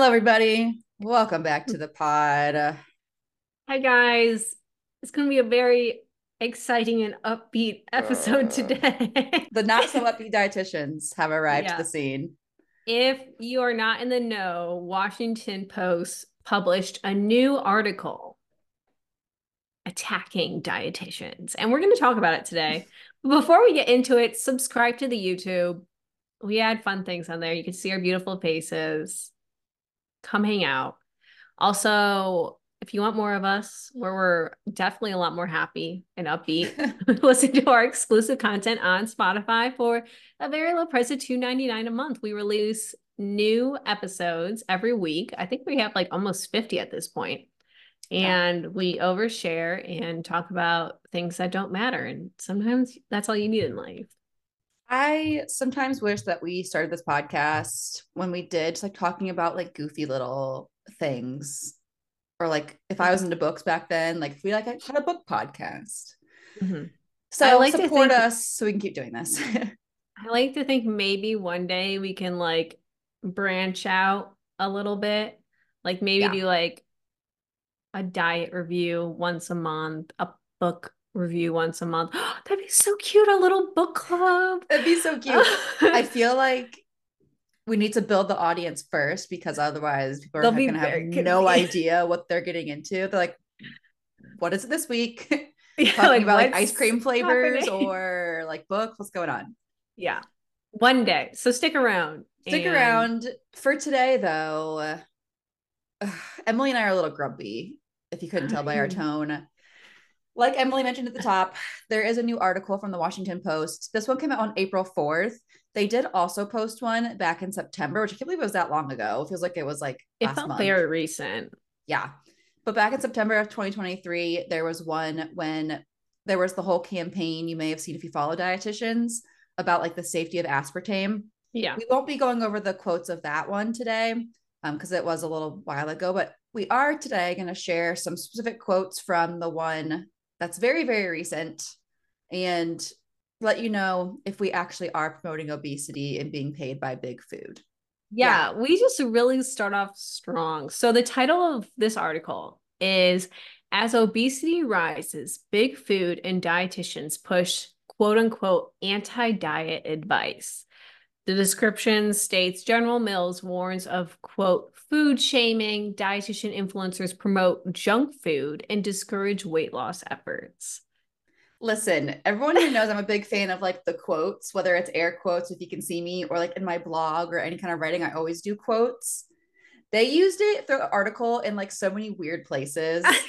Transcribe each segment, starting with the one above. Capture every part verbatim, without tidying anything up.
everybody. Welcome back to the pod. Uh, Hi guys. It's going to be a very exciting and upbeat episode today. the not so upbeat dietitians have arrived to the Yeah. scene. If you are not in the know, Washington Post published a new article attacking dietitians, and we're going to talk about it today. But before we get into it, subscribe to the YouTube. We add fun things on there. You can see our beautiful faces. Come hang out. Also, if you want more of us, where we're definitely a lot more happy and upbeat, listen to our exclusive content on Spotify for a very low price of two ninety-nine a month. We release new episodes every week. I think we have like almost fifty at this point. Yeah. And we overshare and talk about things that don't matter. And sometimes that's all you need in life. I sometimes wish that we started this podcast when we did, just like talking about like goofy little things. Or like if I was into books back then, like if we like had a book podcast. Mm-hmm. I So like to support think us so we can keep doing this. I like to think maybe one day we can like branch out a little bit. Like maybe Yeah. do like a diet review once a month, a book review once a month. That'd be so cute, a little book club. That'd be so cute. I feel like we need to build the audience first because otherwise people are They'll going be to have very no confused. idea what they're getting into. They're like, what is it this week? Yeah, Talking like about like ice what's cream flavors happening? or like books? What's going on? Yeah. One day. So stick around Stick and around for today, though. uh, Emily and I are a little grumpy, if you couldn't tell by our tone. Like Emily mentioned at the top, there is a new article from the Washington Post. This one came out on April fourth. They did also post one back in September, which I can't believe it was that long ago. It feels like it was like it last felt month. very recent. Yeah. But back in September of twenty twenty-three, there was one when there was the whole campaign you may have seen if you follow dietitians about like the safety of aspartame. Yeah. We won't be going over the quotes of that one today because um, it was a little while ago, but we are today going to share some specific quotes from the one that's very, very recent and let you know if we actually are promoting obesity and being paid by big food. Yeah. Yeah, we just really start off strong. So the title of this article is As Obesity Rises, Big Food and Dietitians Push quote unquote anti-diet advice. The description states General Mills warns of quote food shaming, dietitian influencers promote junk food and discourage weight loss efforts. Listen, everyone here knows I'm a big fan of like the quotes, whether it's air quotes, if you can see me, or like in my blog or any kind of writing, I always do quotes. They used it through the article in like so many weird places.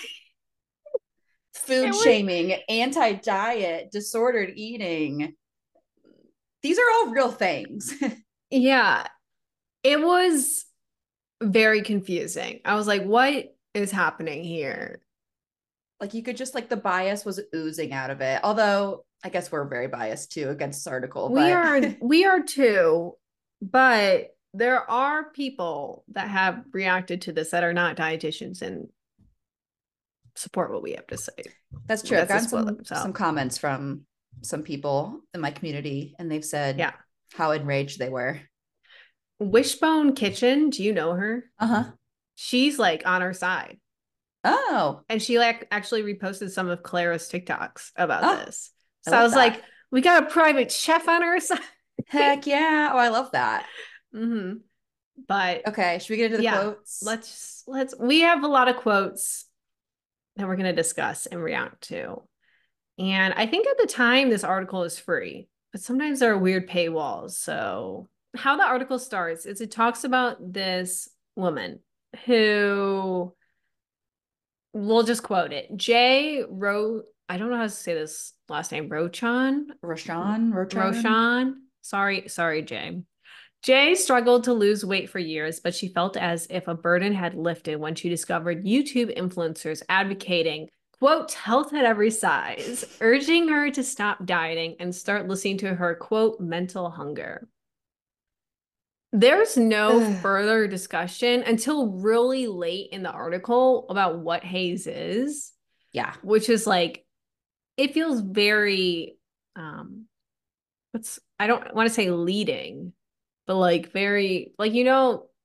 It Food was shaming, anti diet, disordered eating. These are all real things. yeah, it was very confusing. I was like, what is happening here? Like you could just like the bias was oozing out of it. Although I guess we're very biased too against this article, We but are we are too, but there are people that have reacted to this that are not dietitians and support what we have to say. that's true. I've That's a gotten spoiler. some some So comments from some people in my community and they've said yeah. how enraged they were. Wishbone Kitchen, do you know her? Uh-huh. She's like on our side. Oh. And she like actually reposted some of Clara's TikToks about Oh, this. I So I love was that. like, we got a private chef on our side. Heck yeah. Oh, I love that. hmm But Okay, should we get into the yeah, quotes? let's let's we have a lot of quotes that we're going to discuss and react to. And I think at the time this article is free, but sometimes there are weird paywalls. So how the article starts is it talks about this woman who we'll just quote it. Jay Ro I don't know how to say this last name. Rochan? Roshan, Rochan. Roshan? Sorry, sorry, Jay. Jay struggled to lose weight for years, but she felt as if a burden had lifted when she discovered YouTube influencers advocating, quote, health at every size, urging her to stop dieting and start listening to her, quote, mental hunger. There's no Ugh. further discussion until really late in the article about what haze is, Yeah. which is like, it feels very, um, what's, I don't want to say leading, but like very, like, you know,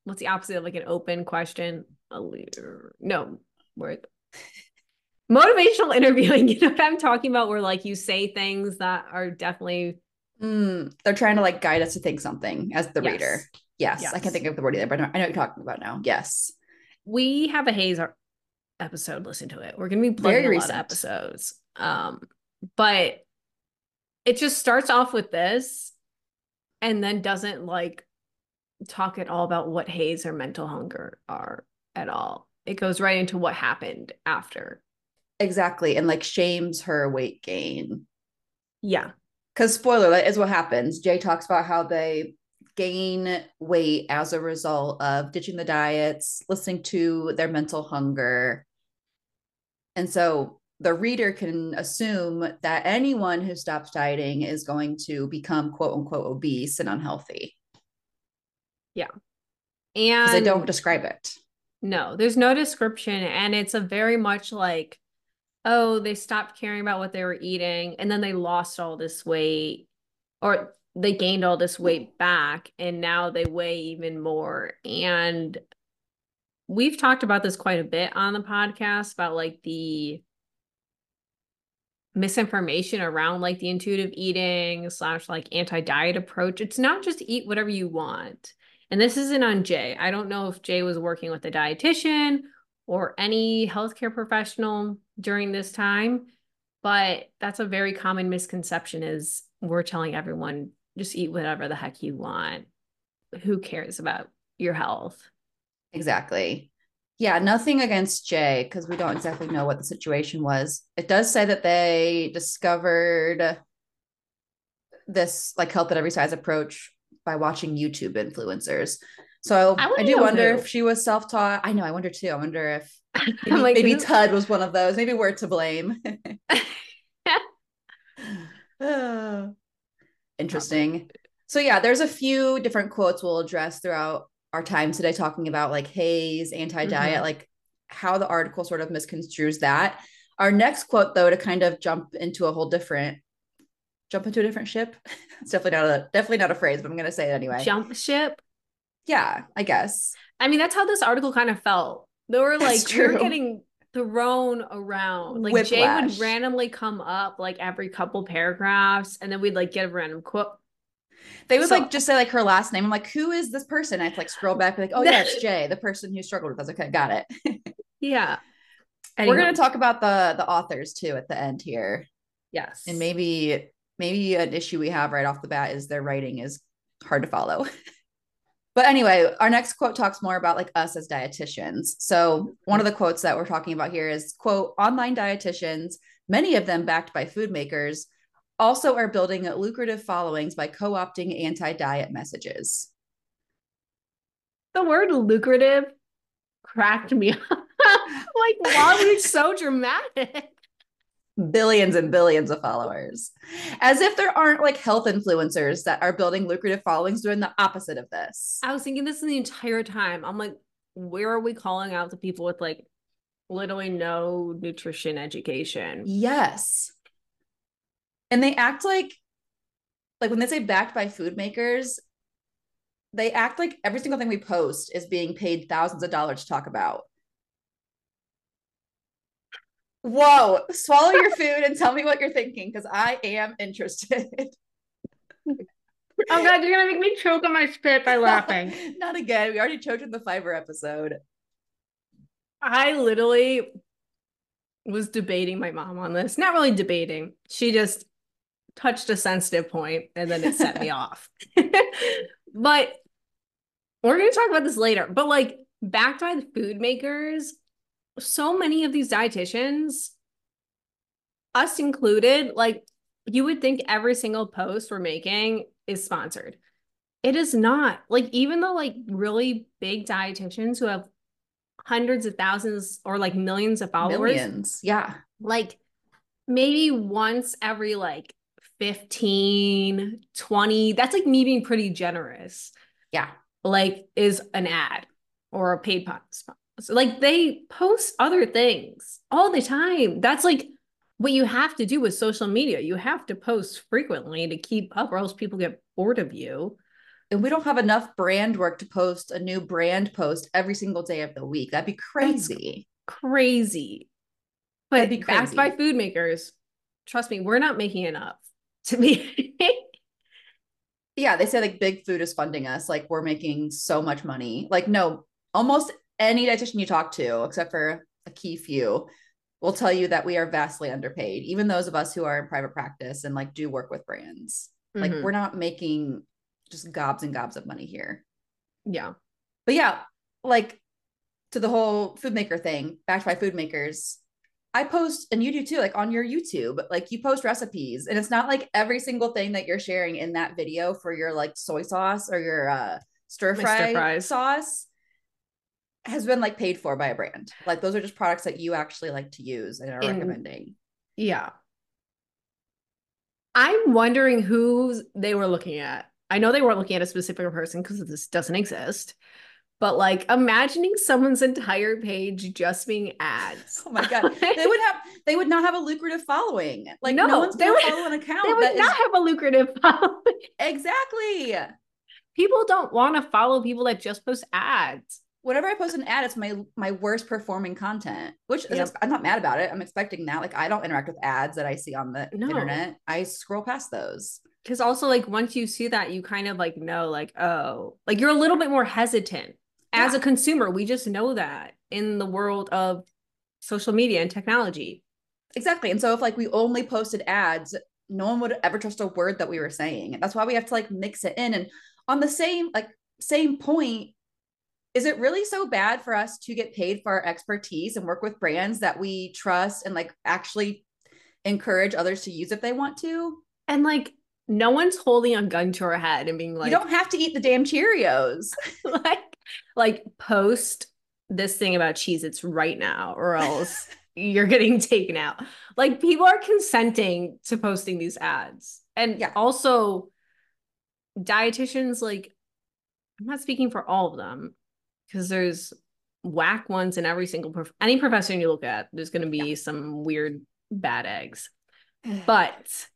what's the opposite of like an open question? A leader. No, where motivational interviewing, you know what I'm talking about? Where like you say things that are definitely Mm, they're trying to like guide us to think something as the yes. reader. Yes, Yes. I can't think of the word either, but I know, I know what you're talking about now. Yes. We have a Hayes episode, listen to it. We're gonna be plugging Very a lot of recent. episodes. Um, but it just starts off with this and then doesn't like talk at all about what Hayes or mental hunger are at all. It goes right into what happened after. Exactly. And like shames her weight gain. Yeah. Because spoiler, that is what happens. Jay talks about how they gain weight as a result of ditching the diets, listening to their mental hunger. And so the reader can assume that anyone who stops dieting is going to become quote unquote obese and unhealthy. Yeah. Because they don't And describe it. no, there's no description. And it's a very much like, oh, they stopped caring about what they were eating and then they lost all this weight or they gained all this weight back and now they weigh even more. And we've talked about this quite a bit on the podcast about like the misinformation around like the intuitive eating slash like anti-diet approach. It's not just eat whatever you want. And this isn't on Jay. I don't know if Jay was working with a dietitian or any healthcare professional during this time, but that's a very common misconception is we're telling everyone just eat whatever the heck you want. Who cares about your health? Exactly. Yeah, nothing against Jay because we don't exactly know what the situation was. It does say that they discovered this like health at every size approach by watching YouTube influencers. So I I want to do know wonder who. if she was self-taught. I know, I wonder too. I wonder if I'm maybe like, maybe who? Tud was one of those. Maybe we're to blame. Oh, Probably. interesting. So yeah, there's a few different quotes we'll address throughout our time today talking about like Hayes, anti-diet, Mm-hmm. like how the article sort of misconstrues that. Our next quote though, to kind of jump into a whole different jump into a different ship. It's definitely not a definitely not a phrase, but I'm gonna say it anyway. Jump ship. Yeah, I guess. I mean, that's how this article kind of felt. They were That's like, we were true. getting thrown around. Like Jay would Whiplash. randomly come up like every couple paragraphs, and then we'd like get a random quote. They would So like just say like her last name. I'm like, who is this person? I have to like scroll back, be like, oh yeah, it's Jay, the person who struggled with us. Okay, got it. yeah. We're gonna Anyhow, talk about the the authors too at the end here. And yes. maybe maybe an issue we have right off the bat is their writing is hard to follow. But anyway, our next quote talks more about like us as dietitians. So one of the quotes that we're talking about here is quote, online dietitians, many of them backed by food makers, also are building lucrative followings by co-opting anti-diet messages. The word lucrative cracked me up. Like, why was it so dramatic? Billions and billions of followers. As if there aren't like health influencers that are building lucrative followings doing the opposite of this. I was thinking this the entire time. I'm like, where are we calling out the people with like literally no nutrition education? Yes. And they act like like when they say backed by food makers, they act like every single thing we post is being paid thousands of dollars to talk about. Whoa, swallow your food and tell me what you're thinking because I am interested. Oh God, you're gonna make me choke on my spit by laughing. Not again. We already choked in the fiber episode. I literally was debating my mom on this. Not really debating. She just touched a sensitive point and then it set me off. But we're going to talk about this later. But like backed by the food makers, so many of these dietitians, us included, like you would think every single post we're making is sponsored. It is not. Like even the like really big dietitians who have hundreds of thousands or like millions of followers, Millions. Yeah. like maybe once every like fifteen, twenty, that's like me being pretty generous. Yeah. Like is an ad or a paid sponsor. Like they post other things all the time. That's like what you have to do with social media. You have to post frequently to keep up or else people get bored of you. And we don't have enough brand work to post a new brand post every single day of the week. That'd be crazy. That's crazy. That'd But be backed by crazy. food makers, trust me, we're not making enough to be. Yeah, they say like big food is funding us. Like we're making so much money. Like, no, almost any dietitian you talk to, except for a key few, will tell you that we are vastly underpaid. Even those of us who are in private practice and like do work with brands. Like Mm-hmm. we're not making just gobs and gobs of money here. Yeah. But yeah, like to the whole food maker thing, backed by food makers. I post, and you do too, like on your YouTube, like you post recipes, and it's not like every single thing that you're sharing in that video for your like soy sauce or your uh, stir My stir fry fries. sauce has been like paid for by a brand. Like those are just products that you actually like to use and are In recommending. Yeah. I'm wondering who they were looking at. I know they weren't looking at a specific person because this doesn't exist. But like imagining someone's entire page just being ads. Oh my god, they would have they would not have a lucrative following. Like no No, one's they gonna would follow an they account would that not is have a lucrative following. exactly. People don't want to follow people that just post ads. Whenever I post an ad, it's my my worst performing content, which is Yep. I'm not mad about it. I'm expecting that. Like I don't interact with ads that I see on the No. internet. I scroll past those. Because also like once you see that, you kind of like know, like, oh, like you're a little bit more hesitant. As a Yeah, consumer, we just know that in the world of social media and technology. exactly. And so if like we only posted ads, no one would ever trust a word that we were saying. And that's why we have to like mix it in. And on the same like same point, is it really so bad for us to get paid for our expertise and work with brands that we trust and like actually encourage others to use if they want to? And like no one's holding a gun to our head and being You like, don't have to eat the damn Cheerios. like, like post this thing about Cheez-Its right now, or else you're getting taken out. Like people are consenting to posting these ads. And Yeah, also dietitians, like, I'm not speaking for all of them, because there's whack ones in every single prof- any profession you look at, there's going to yeah. be some weird bad eggs. But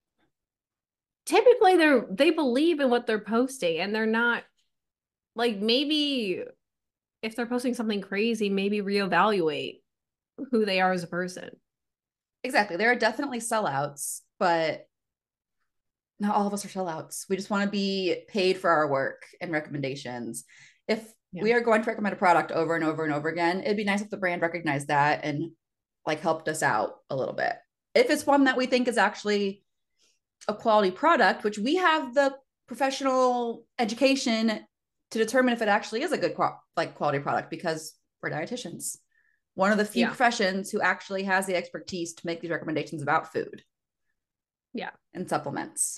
typically they're they believe in what they're posting, and they're not like, maybe if they're posting something crazy, maybe reevaluate who they are as a person. Exactly. There are definitely sellouts, but not all of us are sellouts. We just want to be paid for our work and recommendations. If Yeah. we are going to recommend a product over and over and over again, it'd be nice if the brand recognized that and like helped us out a little bit. If it's one that we think is actually a quality product, which we have the professional education to determine if it actually is a good like quality product because we're dietitians. One of the few Yeah. professions who actually has the expertise to make these recommendations about food. Yeah. And supplements,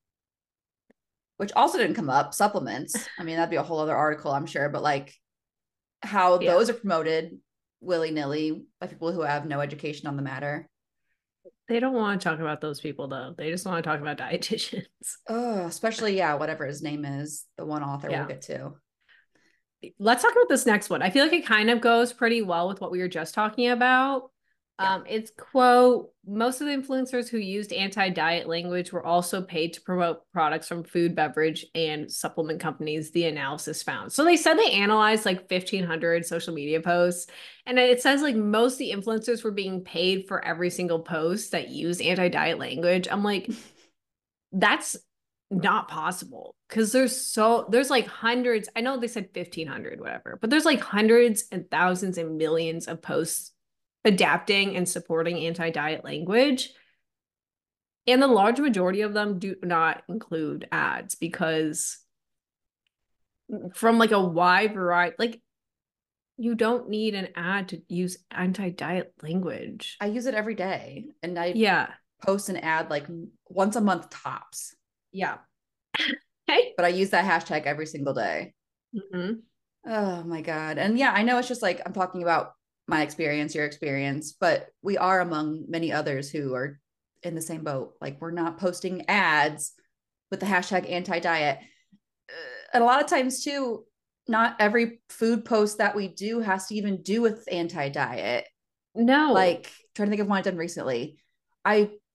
which also didn't come up. Supplements. I mean, that'd be a whole other article, I'm sure, but like how Yeah. those are promoted willy nilly by people who have no education on the matter. They don't want to talk about those people though. They just want to talk about dietitians. Oh, especially, yeah, whatever his name is, the one author Yeah. we'll get to. Let's talk about this next one. I feel like it kind of goes pretty well with what we were just talking about. Yeah. Um, it's quote, most of the influencers who used anti-diet language were also paid to promote products from food, beverage, and supplement companies, the analysis found. So they said they analyzed like fifteen hundred social media posts. And it says like most of the influencers were being paid for every single post that used anti-diet language. I'm like, that's not possible, because there's so there's like hundreds. I know they said fifteen hundred, whatever, but there's like hundreds and thousands and millions of posts adapting and supporting anti-diet language, and the large majority of them do not include ads, because from like a wide variety, like you don't need an ad to use anti-diet language. I use it every day and I Yeah. post an ad like once a month tops. Yeah. But I use that hashtag every single day. Mm-hmm. Oh my God. And yeah, I know it's just like I'm talking about my experience, your experience, but we are among many others who are in the same boat. Like we're not posting ads with the hashtag anti-diet. And a lot of times too, not every food post that we do has to even do with anti-diet. No. Like trying to think of one I've done recently. I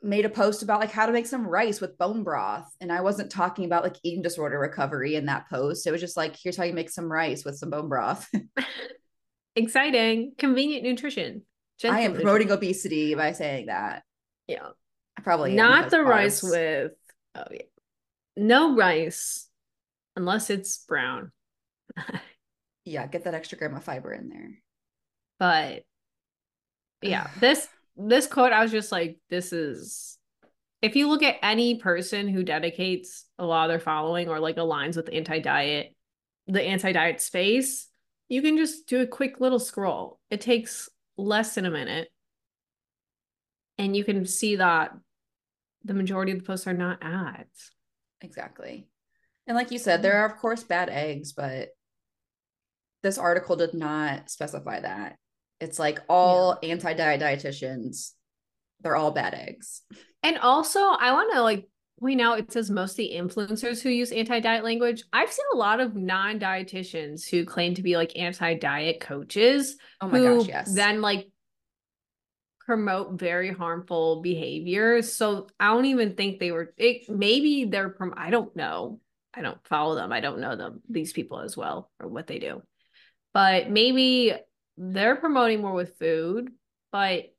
made a post about like how to make some rice with bone broth. And I wasn't talking about like eating disorder recovery in that post. It was just like, here's how you make some rice with some bone broth. Exciting, convenient nutrition. I Gentle am promoting nutrition. obesity by saying that. Yeah. I probably am Not because the rice carbs. with, oh yeah. No rice unless it's brown. Yeah, get that extra gram of fiber in there. But yeah, this this quote, I was just like, this is, if you look at any person who dedicates a lot of their following or like aligns with anti-diet, the anti-diet space, you can just do a quick little scroll. It takes less than a minute. And you can see that the majority of the posts are not ads. Exactly. And like you said, there are of course bad eggs, but this article did not specify that. It's like all Yeah. anti-diet dietitians, they're all bad eggs. And also, I want to like point out it says mostly influencers who use anti-diet language. I've seen a lot of non-dietitians who claim to be like anti-diet coaches Oh my gosh, who yes. then like promote very harmful behaviors. So I don't even think they were it maybe they're from I don't know. I don't follow them. I don't know them, these people as well, or what they do. But maybe they're promoting more with food, but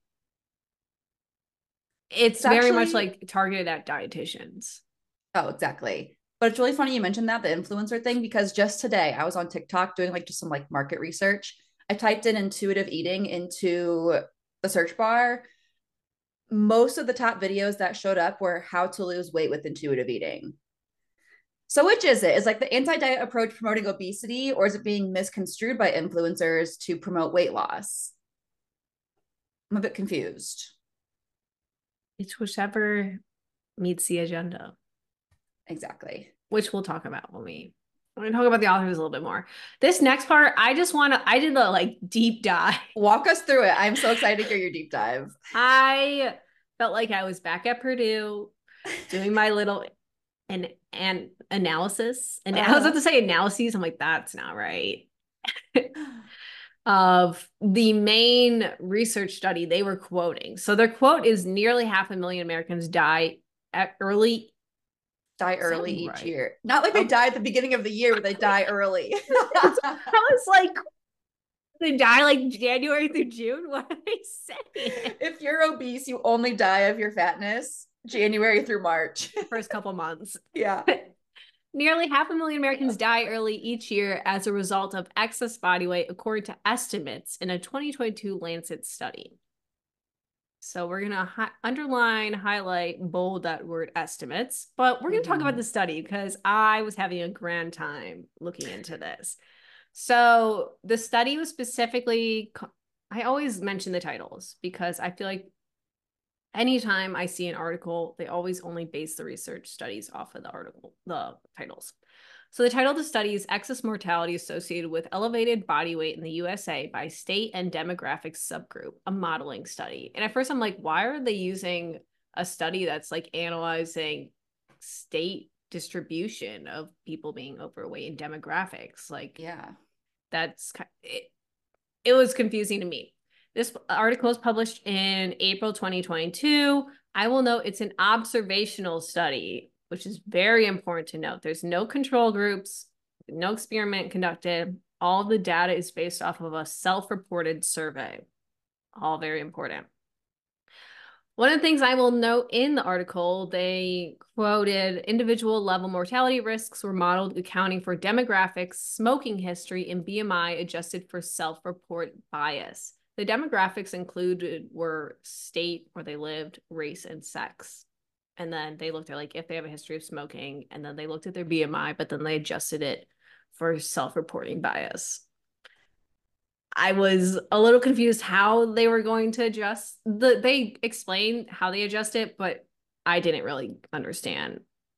it's, It's very much actually, like targeted at dietitians. oh, exactly. But it's really funny you mentioned that, the influencer thing, because just today I was on TikTok doing like just some like market research. I typed in intuitive eating into the search bar. Most of the top videos that showed up were how to lose weight with intuitive eating. So which is it? Is like the anti-diet approach promoting obesity, or is it being misconstrued by influencers to promote weight loss? I'm a bit confused. It's whichever meets the agenda, Exactly. which we'll talk about when we when we talk about the authors a little bit more. This next part, I just want to, I did a like deep dive. Walk us through it. I'm so excited to hear your deep dive. I felt like I was back at Purdue doing my little and and analysis. And I was Uh, about to say analyses. I'm like, that's not right. Of the main research study they were quoting. So their quote is nearly half a million Americans die at early. die Is that early each right? year. Not like they Oh, die at the beginning of the year, but they die early. I was like, they die like January through June. What are they saying? If you're obese, you only die of your fatness January through March. First couple months. Yeah. Nearly half a million Americans die early each year as a result of excess body weight, according to estimates in a twenty twenty-two Lancet study. So we're going to hi- underline, highlight, bold that word estimates, but we're going to mm-hmm. talk about the study because I was having a grand time looking into this. So the study was specifically, I always mention the titles because I feel like anytime I see an article, they always only base the research studies off of the article, the titles. So the title of the study is Excess Mortality Associated with Elevated Body Weight in the U S A by State and Demographic Subgroup, a modeling study. And at first I'm like, why are they using a study that's like analyzing state distribution of people being overweight and demographics? Like, yeah, that's, it, it was confusing to me. This article was published in April twenty twenty-two. I will note it's an observational study, which is very important to note. There's no control groups, no experiment conducted. All the data is based off of a self-reported survey. All very important. One of the things I will note in the article, they quoted individual level mortality risks were modeled accounting for demographics, smoking history, and B M I adjusted for self-report bias. The demographics included were state where they lived, race, and sex. And then they looked at like if they have a history of smoking, and then they looked at their B M I, but then they adjusted it for self-reporting bias. I was a little confused how they were going to adjust. The, they explained how they adjust it, but I didn't really understand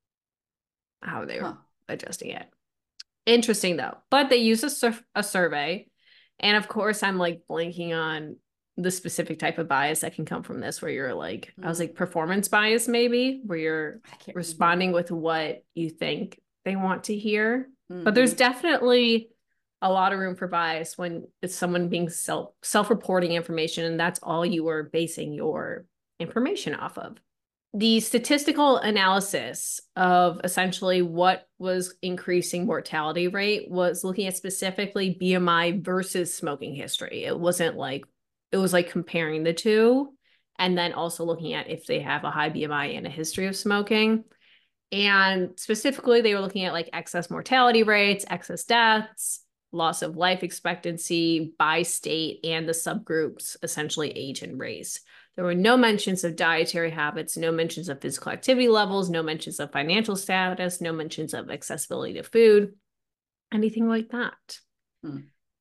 how they were huh. adjusting it. Interesting though. But they use a, sur- a survey. And of course, I'm like blanking on the specific type of bias that can come from this, where you're like, mm. I was like performance bias, maybe, where you're responding remember. with what you think they want to hear. Mm-hmm. But there's definitely a lot of room for bias when it's someone being self self-reporting information, and that's all you are basing your information off of. the statistical analysis of essentially what was increasing mortality rate was looking at specifically B M I versus smoking history. It wasn't like, it was like comparing the two and then also looking at if they have a high B M I and a history of smoking. And specifically, they were looking at like excess mortality rates, excess deaths, loss of life expectancy by state, and the subgroups, essentially age and race. There were no mentions of dietary habits, no mentions of physical activity levels, no mentions of financial status, no mentions of accessibility to food, anything like that. Hmm.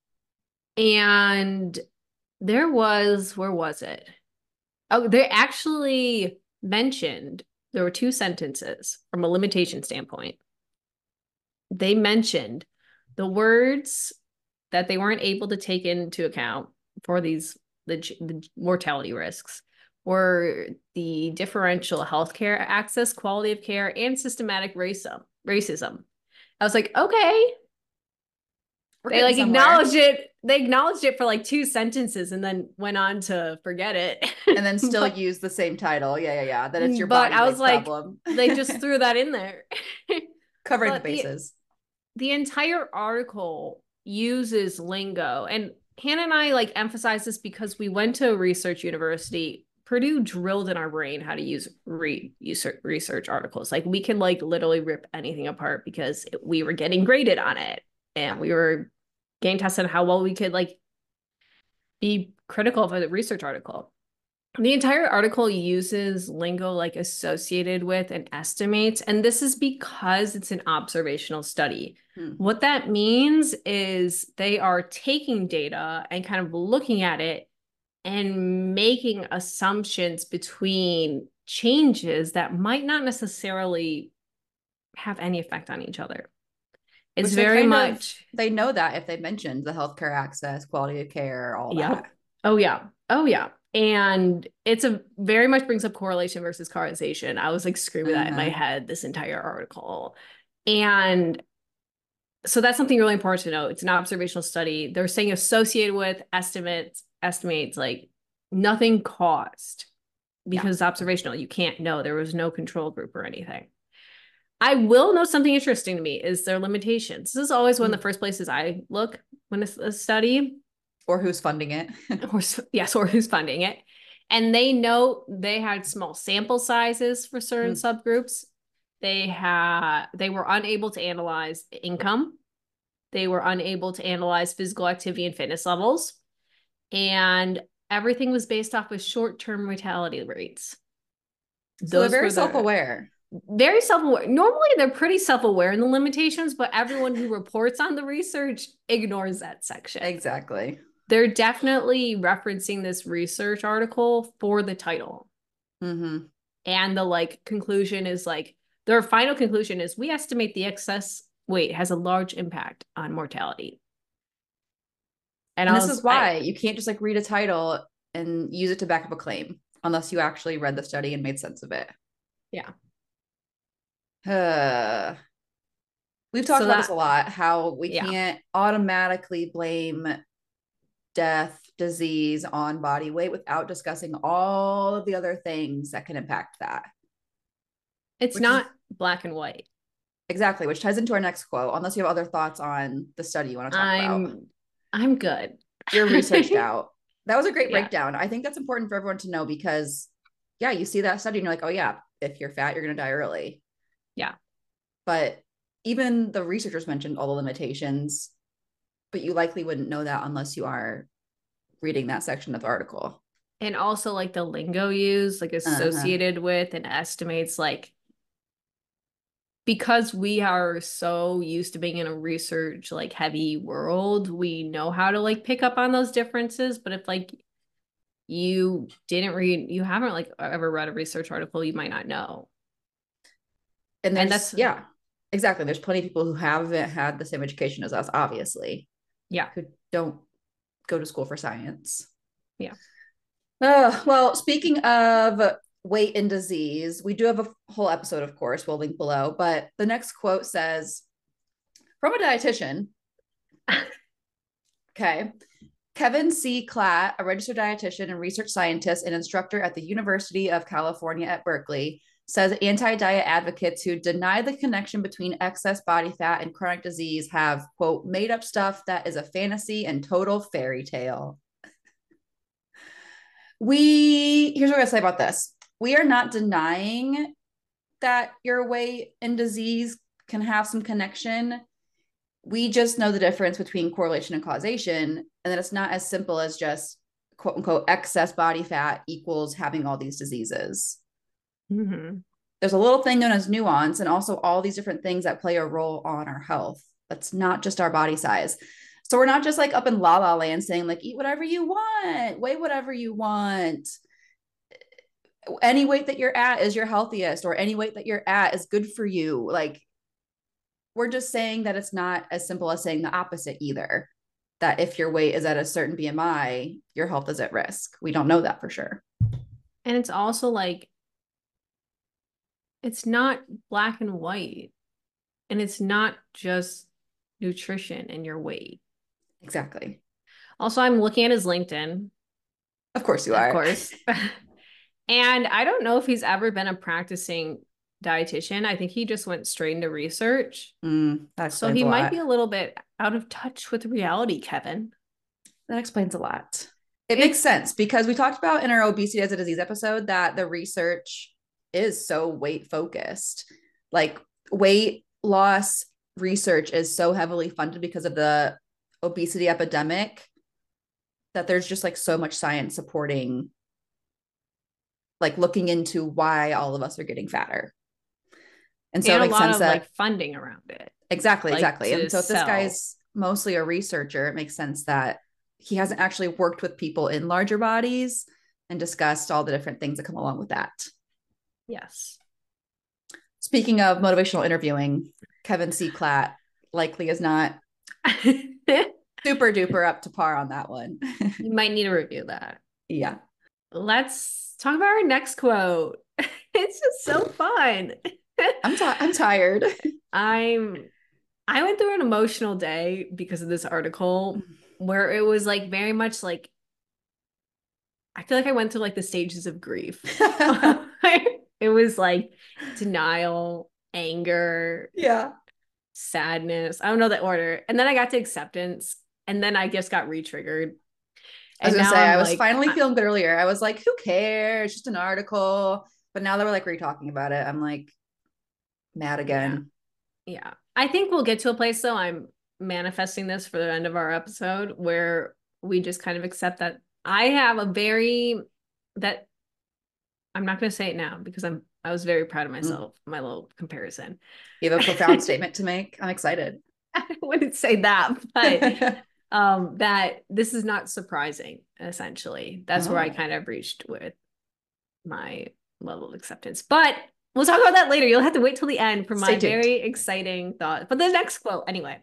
And there was, where was it? Oh, they actually mentioned, there were two sentences from a limitation standpoint. They mentioned the words that they weren't able to take into account for these the, the mortality risks were the differential healthcare access, quality of care, and systematic racism. Racism. I was like, okay. We're they like somewhere. acknowledged it. They acknowledged it for like two sentences and then went on to forget it. And then still but, use the same title. Yeah, yeah, yeah. That it's your but body I was like, problem. They just threw that in there. Covering but the bases. The, the entire article uses lingo, and Hannah and I like emphasize this because we went to a research university. Purdue drilled in our brain how to use re- research articles. Like we can like literally rip anything apart because it, we were getting graded on it, and we were getting tested on how well we could like be critical of a research article. The entire article uses lingo like associated with and estimates, and this is because it's an observational study. Mm-hmm. What that means is they are taking data and kind of looking at it and making assumptions between changes that might not necessarily have any effect on each other. It's Which very much of, they know that if they mentioned the healthcare access, quality of care, all yep. that. Oh yeah. Oh yeah. And it's a very much brings up correlation versus causation. I was like screaming uh-huh. that in my head this entire article. And so that's something really important to know. It's an observational study. They're saying associated with estimates, estimates like nothing caused because yeah. it's observational. You can't know. There was no control group or anything. I will know something interesting to me is their limitations. This is always one of the first places I look when it's a study. Or who's funding it. or Yes, or who's funding it. And they know they had small sample sizes for certain mm. subgroups. They had they were unable to analyze income. They were unable to analyze physical activity and fitness levels. And everything was based off of short-term mortality rates. So Those they're very self-aware. Very self-aware. Normally, they're pretty self-aware in the limitations, but everyone who reports on the research ignores that section. Exactly. They're definitely referencing this research article for the title. Mm-hmm. And the like conclusion is like, their final conclusion is we estimate the excess weight has a large impact on mortality. And, and this was, is why I, you can't just like read a title and use it to back up a claim unless you actually read the study and made sense of it. Yeah. Uh, we've talked so about that, this a lot, how we yeah. can't automatically blame death, disease on body weight without discussing all of the other things that can impact that. It's which not is, black and white. Exactly, which ties into our next quote, unless you have other thoughts on the study you want to talk I'm, about. I'm good. You're researched out. That was a great yeah. breakdown. I think that's important for everyone to know because, yeah, you see that study and you're like, oh yeah, if you're fat, you're going to die early. Yeah. But even the researchers mentioned all the limitations, but you likely wouldn't know that unless you are reading that section of the article. And also like the lingo used, like associated uh-huh. with and estimates, like because we are so used to being in a research like heavy world, we know how to like pick up on those differences. But if like you didn't read, you haven't like ever read a research article, you might not know. And, and that's, yeah, exactly. There's plenty of people who haven't had the same education as us, obviously. Yeah. Who don't go to school for science. Yeah. Uh, well, speaking of weight and disease, we do have a whole episode, of course, we'll link below, but the next quote says, from a dietitian, okay, Kevin C. Klatt, a registered dietitian and research scientist and instructor at the University of California at Berkeley, says anti-diet advocates who deny the connection between excess body fat and chronic disease have, quote, made up stuff that is a fantasy and total fairy tale. We, here's what I say about this. We are not denying that your weight and disease can have some connection. We just know the difference between correlation and causation, and that it's not as simple as just quote unquote excess body fat equals having all these diseases. Mm-hmm. There's a little thing known as nuance, and also all these different things that play a role on our health. That's not just our body size. So we're not just like up in la la land saying like, eat whatever you want, weigh whatever you want. Any weight that you're at is your healthiest, or any weight that you're at is good for you. Like, we're just saying that it's not as simple as saying the opposite either. That if your weight is at a certain B M I, your health is at risk. We don't know that for sure. And it's also like, it's not black and white. And it's not just nutrition and your weight. Exactly. Also, I'm looking at his LinkedIn. Of course you of are. Of course. And I don't know if he's ever been a practicing dietitian. I think he just went straight into research. Mm, so he might be a little bit out of touch with reality, Kevin. That explains a lot. It it's, makes sense because we talked about in our obesity as a disease episode that the research is so weight focused. Like weight loss research is so heavily funded because of the obesity epidemic that there's just like so much science supporting, like looking into why all of us are getting fatter. And so and it makes a lot sense of that like funding around it. Exactly, like exactly. And so if sell. this guy's mostly a researcher, it makes sense that he hasn't actually worked with people in larger bodies and discussed all the different things that come along with that. Yes. Speaking of motivational interviewing, Kevin C. Klatt likely is not super duper up to par on that one. You might need to review that. Yeah. Let's talk about our next quote. It's just so fun. I'm t- I'm tired. I'm I went through an emotional day because of this article where it was like very much like I feel like I went through like the stages of grief. It was like denial, anger, yeah, sadness. I don't know the order. And then I got to acceptance, and then I just got re-triggered. I was gonna say, I'm I was like, finally feeling good earlier. I was like, who cares? Just an article. But now that we're like re-talking about it, I'm like mad again. Yeah. yeah. I think we'll get to a place though. I'm manifesting this for the end of our episode where we just kind of accept that I have a very, that I'm not going to say it now because I'm, I was very proud of myself, mm. my little comparison. You have a profound statement to make. I'm excited. I wouldn't say that, but um, that this is not surprising, essentially. That's oh. where I kind of reached with my level of acceptance. But we'll talk about that later. You'll have to wait till the end for my very exciting thought. But the next quote, anyway.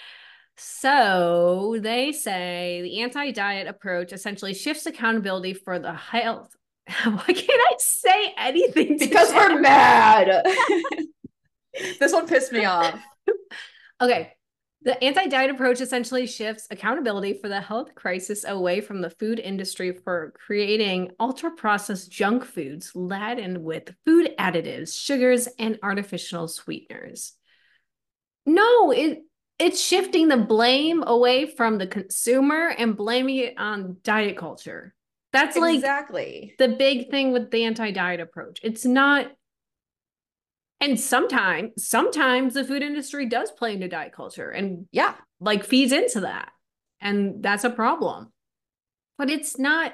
So they say the anti-diet approach essentially shifts accountability for the health. Why can't I say anything? Because today? We're mad. This one pissed me off. Okay. The anti-diet approach essentially shifts accountability for the health crisis away from the food industry for creating ultra-processed junk foods laden with food additives, sugars, and artificial sweeteners. No, it it's shifting the blame away from the consumer and blaming it on diet culture. That's like exactly the big thing with the anti-diet approach. It's not. And sometimes, sometimes the food industry does play into diet culture and yeah, like feeds into that. And that's a problem. But it's not,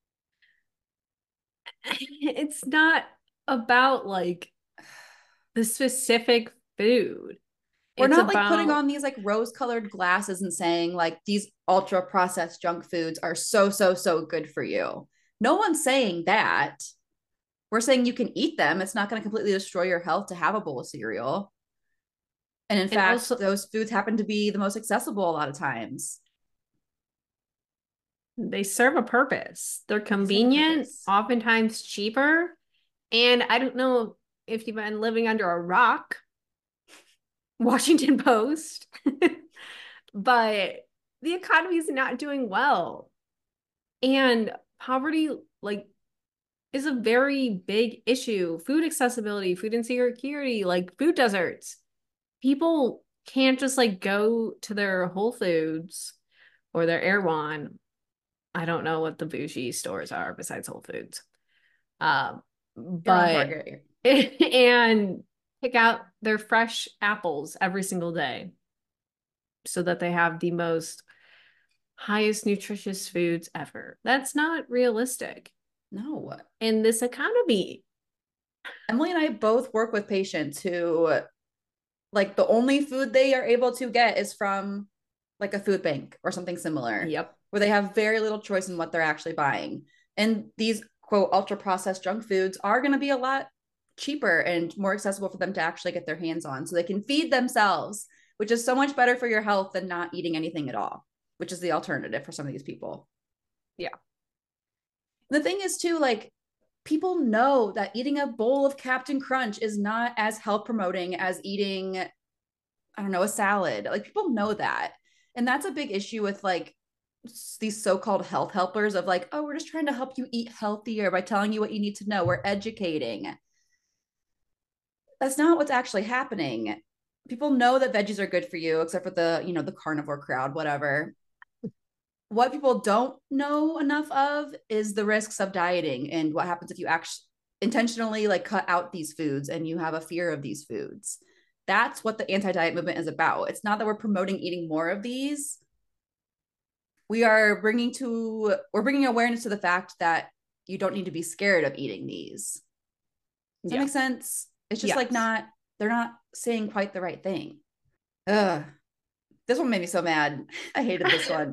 it's not about like the specific food. We're it's not about... like putting on these like rose colored glasses and saying like these ultra processed junk foods are so, so, so good for you. No one's saying that. We're saying you can eat them. It's not going to completely destroy your health to have a bowl of cereal. And in and fact, also, those foods happen to be the most accessible a lot of times. They serve a purpose. They're convenient, oftentimes cheaper. And I don't know if you've been living under a rock, Washington Post, but the economy is not doing well. And poverty, like, is a very big issue. Food accessibility, food insecurity, like food deserts. People can't just like go to their Whole Foods or their Erewhon. I don't know what the bougie stores are besides Whole Foods. Um, You're on but target. and pick out their fresh apples every single day so that they have the most highest nutritious foods ever. That's not realistic No. in this economy. Emily and I both work with patients who, like, the only food they are able to get is from like a food bank or something similar, Yep. where they have very little choice in what they're actually buying. And these quote ultra processed junk foods are going to be a lot cheaper and more accessible for them to actually get their hands on so they can feed themselves, which is so much better for your health than not eating anything at all, which is the alternative for some of these people. Yeah. The thing is, too, like, people know that eating a bowl of Captain Crunch is not as health promoting as eating, I don't know, a salad. Like, people know that. And that's a big issue with like these so-called health helpers of like, oh, we're just trying to help you eat healthier by telling you what you need to know. We're educating. That's not what's actually happening. People know that veggies are good for you, except for the, you know, the carnivore crowd, whatever. What people don't know enough of is the risks of dieting and what happens if you actually intentionally like cut out these foods and you have a fear of these foods. That's what the anti-diet movement is about. It's not that we're promoting eating more of these. We are bringing to we're bringing awareness to the fact that you don't need to be scared of eating these. Does that Yeah. make sense? It's just Yes. like not they're not saying quite the right thing. Ugh. This one made me so mad. I hated this one.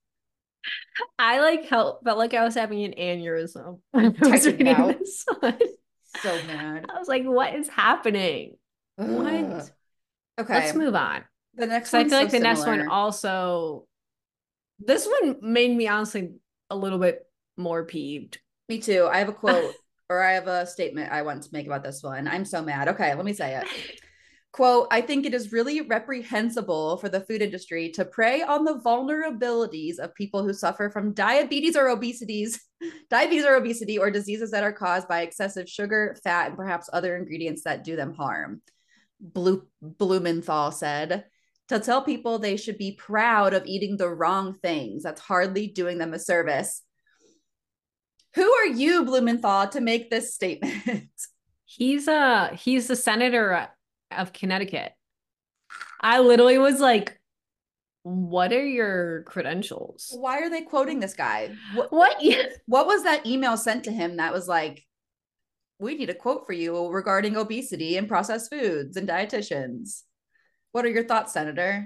I like felt felt like I was having an aneurysm when I was Typing it reading out. this one. So mad. I was like, what is happening? Ugh. What? Let's Okay. move on. The next Because I one's feel so like the next one similar. also, this one made me honestly a little bit more peeved. Me too. I have a quote or I have a statement I want to make about this one. I'm so mad. Okay, let me say it. Quote, I think it is really reprehensible for the food industry to prey on the vulnerabilities of people who suffer from diabetes or obesities, diabetes or obesity, or diseases that are caused by excessive sugar, fat, and perhaps other ingredients that do them harm. Blue, Blumenthal said, to tell people they should be proud of eating the wrong things. That's hardly doing them a service. Who are you, Blumenthal, to make this statement? He's a he's the senator of Connecticut. I literally was like, what are your credentials? Why are they quoting this guy? What What? what was that email sent to him that was like, we need a quote for you regarding obesity and processed foods and dietitians? What are your thoughts, Senator?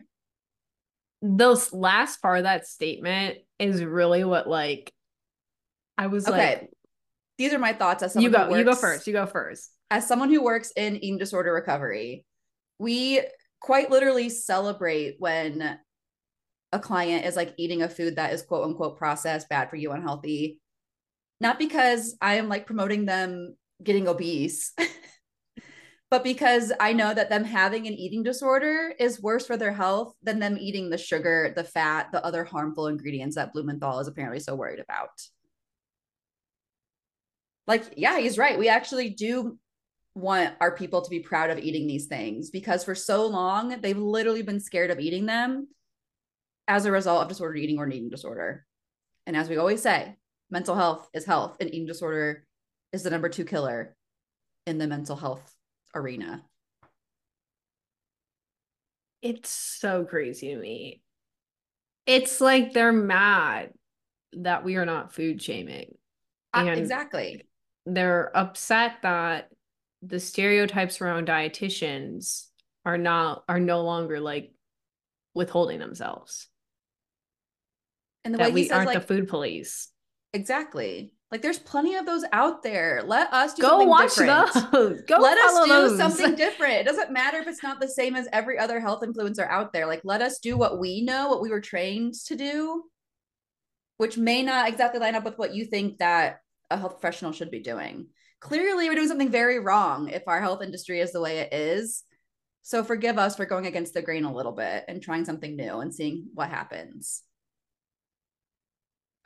Those last part of that statement is really what like I was like, Okay, these are my thoughts as you someone who go, you go works first, you go first. as someone who works in eating disorder recovery. We quite literally celebrate when a client is like eating a food that is quote unquote processed, bad for you, unhealthy. Not because I am like promoting them getting obese, but because I know that them having an eating disorder is worse for their health than them eating the sugar, the fat, the other harmful ingredients that Blumenthal is apparently so worried about. Like, yeah, he's right. We actually do want our people to be proud of eating these things because for so long, they've literally been scared of eating them as a result of disordered eating or an eating disorder. And as we always say, mental health is health, and eating disorder is the number two killer in the mental health arena. It's so crazy to me. It's like they're mad that we are not food shaming. Uh, And exactly. they're upset that the stereotypes around dietitians are not are no longer like withholding themselves. And the way That he we says, aren't the like, food police. exactly. Like, there's plenty of those out there. Let us do Go something watch different. those. Go Let us follow do those. something different. It doesn't matter if it's not the same as every other health influencer out there. Like, let us do what we know, what we were trained to do, which may not exactly line up with what you think that a health professional should be doing. Clearly, we're doing something very wrong if our health industry is the way it is. So forgive us for going against the grain a little bit and trying something new and seeing what happens.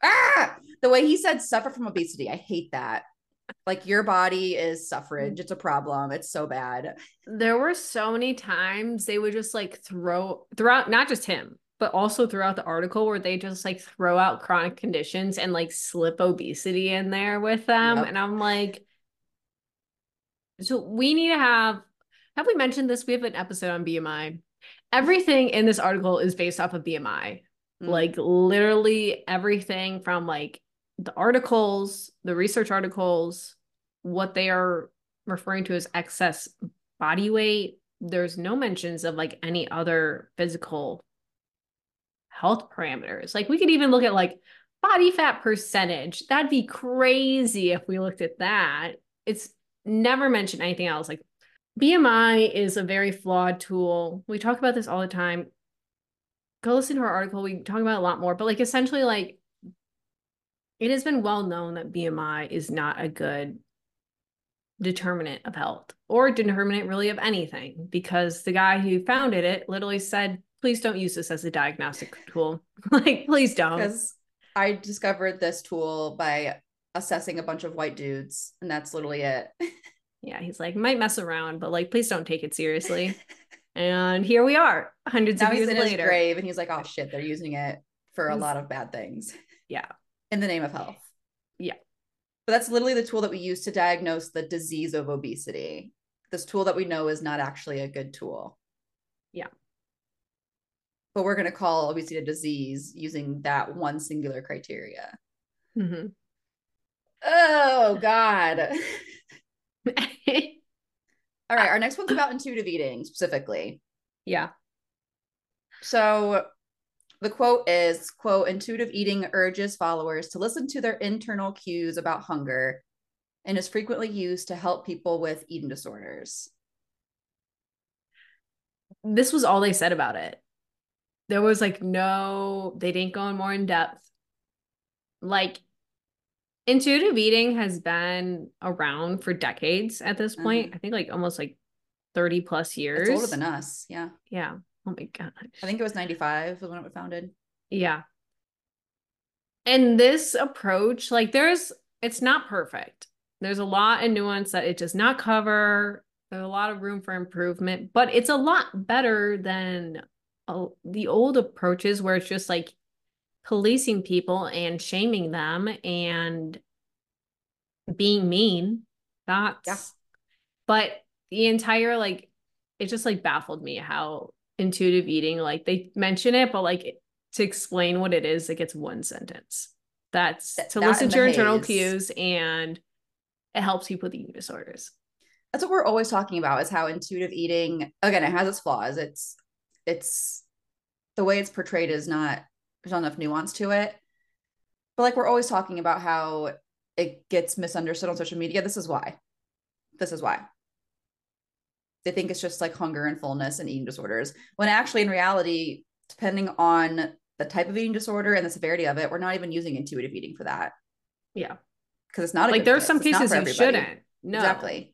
Ah, the way he said suffer from obesity. I hate that. Like your body is suffrage. It's a problem. It's so bad. There were so many times they would just like throw throughout, not just him, but also throughout the article where they just like throw out chronic conditions and like slip obesity in there with them. Yep. And I'm like, so we need to have, have we mentioned this? We have an episode on B M I. Everything in this article is based off of B M I. Mm. Like literally everything from like the articles, the research articles, what they are referring to as excess body weight. There's no mentions of like any other physical health parameters. Like we could even look at like body fat percentage. That'd be crazy if we looked at that. It's never mentioned anything else. Like B M I is a very flawed tool. We talk about this all the time. Go listen to our article. We talk about it a lot more, but like essentially like it has been well known that B M I is not a good determinant of health or determinant really of anything, because the guy who founded it literally said, please don't use this as a diagnostic tool. Like, please don't. Because I discovered this tool by assessing a bunch of white dudes, and that's literally it. Yeah, he's like, might mess around, but like, please don't take it seriously. And here we are, hundreds now of years later. Now he's in his grave, and he's like, oh shit, they're using it for a he's... lot of bad things. Yeah. In the name of health. Yeah. But that's literally the tool that we use to diagnose the disease of obesity. This tool that we know is not actually a good tool. Yeah. But we're going to call obesity a disease using that one singular criteria. Mm-hmm. Oh, God. All right. Our next one's about intuitive eating specifically. Yeah. So the quote is, quote, intuitive eating urges followers to listen to their internal cues about hunger and is frequently used to help people with eating disorders. This was all they said about it. There was like, no, they didn't go in more in depth. Like, intuitive eating has been around for decades at this point. Mm-hmm. I think like almost like thirty plus years. It's older than us. Yeah. Yeah. Oh my gosh. I think it was ninety-five was when it was founded. Yeah. And this approach, like there's, it's not perfect. There's a lot of nuance that it does not cover. There's a lot of room for improvement, but it's a lot better than uh, the old approaches where it's just like policing people and shaming them and being mean. That's, yeah. But the entire, like, it just like baffled me how intuitive eating, like they mention it, but like to explain what it is, it gets one sentence. That's to that listen to your internal cues, and it helps people with eating disorders. That's what we're always talking about, is how intuitive eating, again, it has its flaws. It's, it's the way it's portrayed is not, there's not enough nuance to it. But like, we're always talking about how it gets misunderstood on social media. This is why. This is why. They think it's just like hunger and fullness and eating disorders, when actually in reality, depending on the type of eating disorder and the severity of it, we're not even using intuitive eating for that. Yeah. Because it's not a like there's some cases you shouldn't. No. Exactly.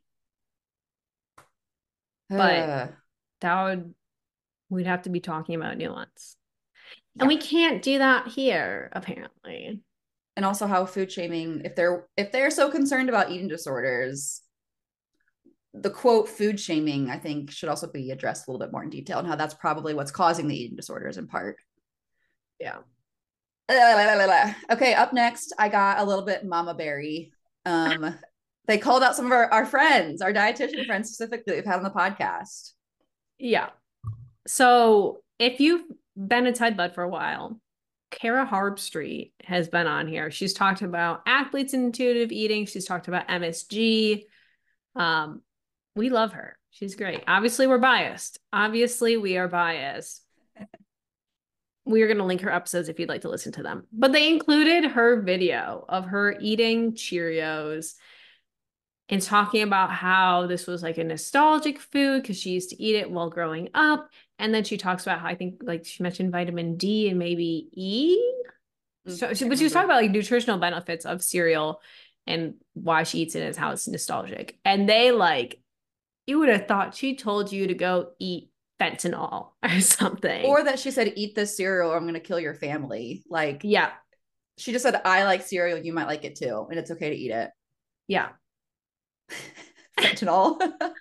But uh, that would, we'd have to be talking about nuance. Yeah. And we can't do that here, apparently. And also how food shaming, if they're if they're so concerned about eating disorders, the quote food shaming, I think, should also be addressed a little bit more in detail, and how that's probably what's causing the eating disorders in part. Yeah. Okay, up next, I got a little bit mama berry. Um, they called out some of our, our friends, our dietitian friends specifically, we've had on the podcast. Yeah. So if you've been a Tide Bud for a while, Kara Harbstreet has been on here. She's talked about athletes and intuitive eating. She's talked about M S G. Um, we love her. She's great. Obviously, we're biased. Obviously, we are biased. We are going to link her episodes if you'd like to listen to them. But they included her video of her eating Cheerios and talking about how this was like a nostalgic food because she used to eat it while growing up. And then she talks about how I think like she mentioned vitamin D and maybe E. So she, but she was talking about like nutritional benefits of cereal and why she eats it and how it's nostalgic. And they like, you would have thought she told you to go eat fentanyl or something. Or that she said, eat this cereal or I'm going to kill your family. Like, yeah. She just said, I like cereal. You might like it too. And it's okay to eat it. Yeah. Fentanyl.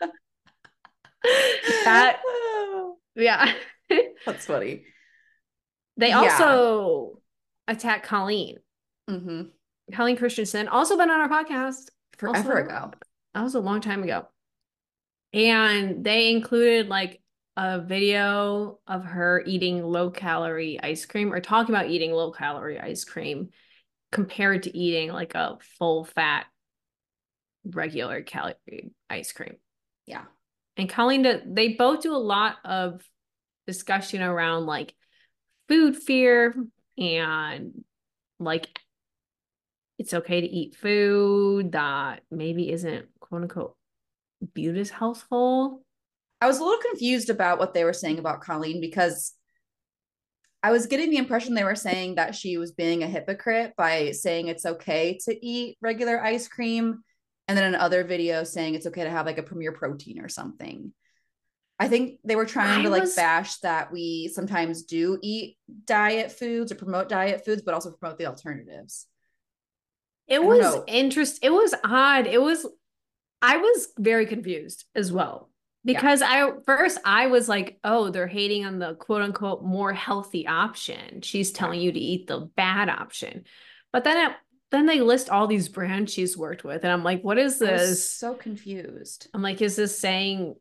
That, yeah. That's funny. They Yeah. also attacked Colleen. Mm-hmm. Colleen Christensen, also been on our podcast. Forever Also, ago. that was a long time ago. And they included like a video of her eating low calorie ice cream or talking about eating low calorie ice cream compared to eating like a full fat regular calorie ice cream. Yeah. And Colleen, they both do a lot of discussion around like food fear and like it's okay to eat food that maybe isn't quote unquote viewed as healthful. I was a little confused about what they were saying about Colleen because I was getting the impression they were saying that she was being a hypocrite by saying it's okay to eat regular ice cream. And then in other videos saying it's okay to have like a Premier Protein or something. I think they were trying I to like was bash that we sometimes do eat diet foods or promote diet foods, but also promote the alternatives. it I don't was know. interest it was odd. It was I was very confused as well. Yeah. Because I first I was like, oh, they're hating on the quote unquote more healthy option. She's Yeah. telling you to eat the bad option. But then it, then they list all these brands she's worked with. And I'm like, what is I was this? so confused. I'm like, is this saying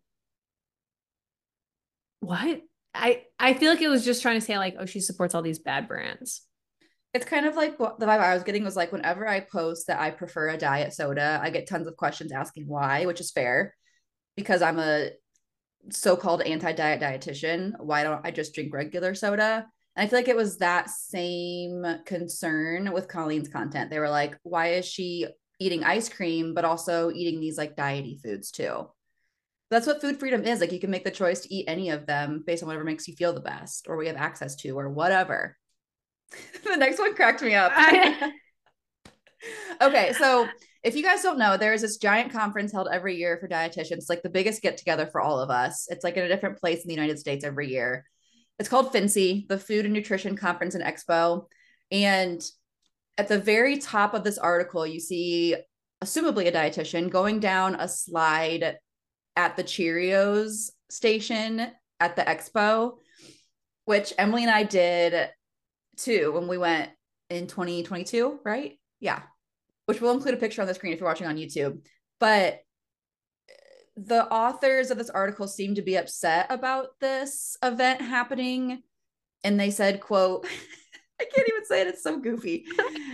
what? I I feel like it was just trying to say like, oh, she supports all these bad brands. It's kind of like what the vibe I was getting was like whenever I post that I prefer a diet soda, I get tons of questions asking why, which is fair because I'm a so-called anti-diet dietitian. Why don't I just drink regular soda? And I feel like it was that same concern with Colleen's content. They were like, why is she eating ice cream, but also eating these like diety foods too? That's what food freedom is. Like you can make the choice to eat any of them based on whatever makes you feel the best or we have access to or whatever. The next one cracked me up. I, Okay, so if you guys don't know, there is this giant conference held every year for dietitians, like the biggest get together for all of us. It's like in a different place in the United States every year. It's called FNCE, the Food and Nutrition Conference and Expo. And at the very top of this article, you see, assumably a dietitian, going down a slide at the Cheerios station at the expo, which Emily and I did too when we went in twenty twenty-two, right? Yeah, which we'll include a picture on the screen if you're watching on YouTube. But the authors of this article seem to be upset about this event happening. And they said, quote, I can't even say it. It's so goofy.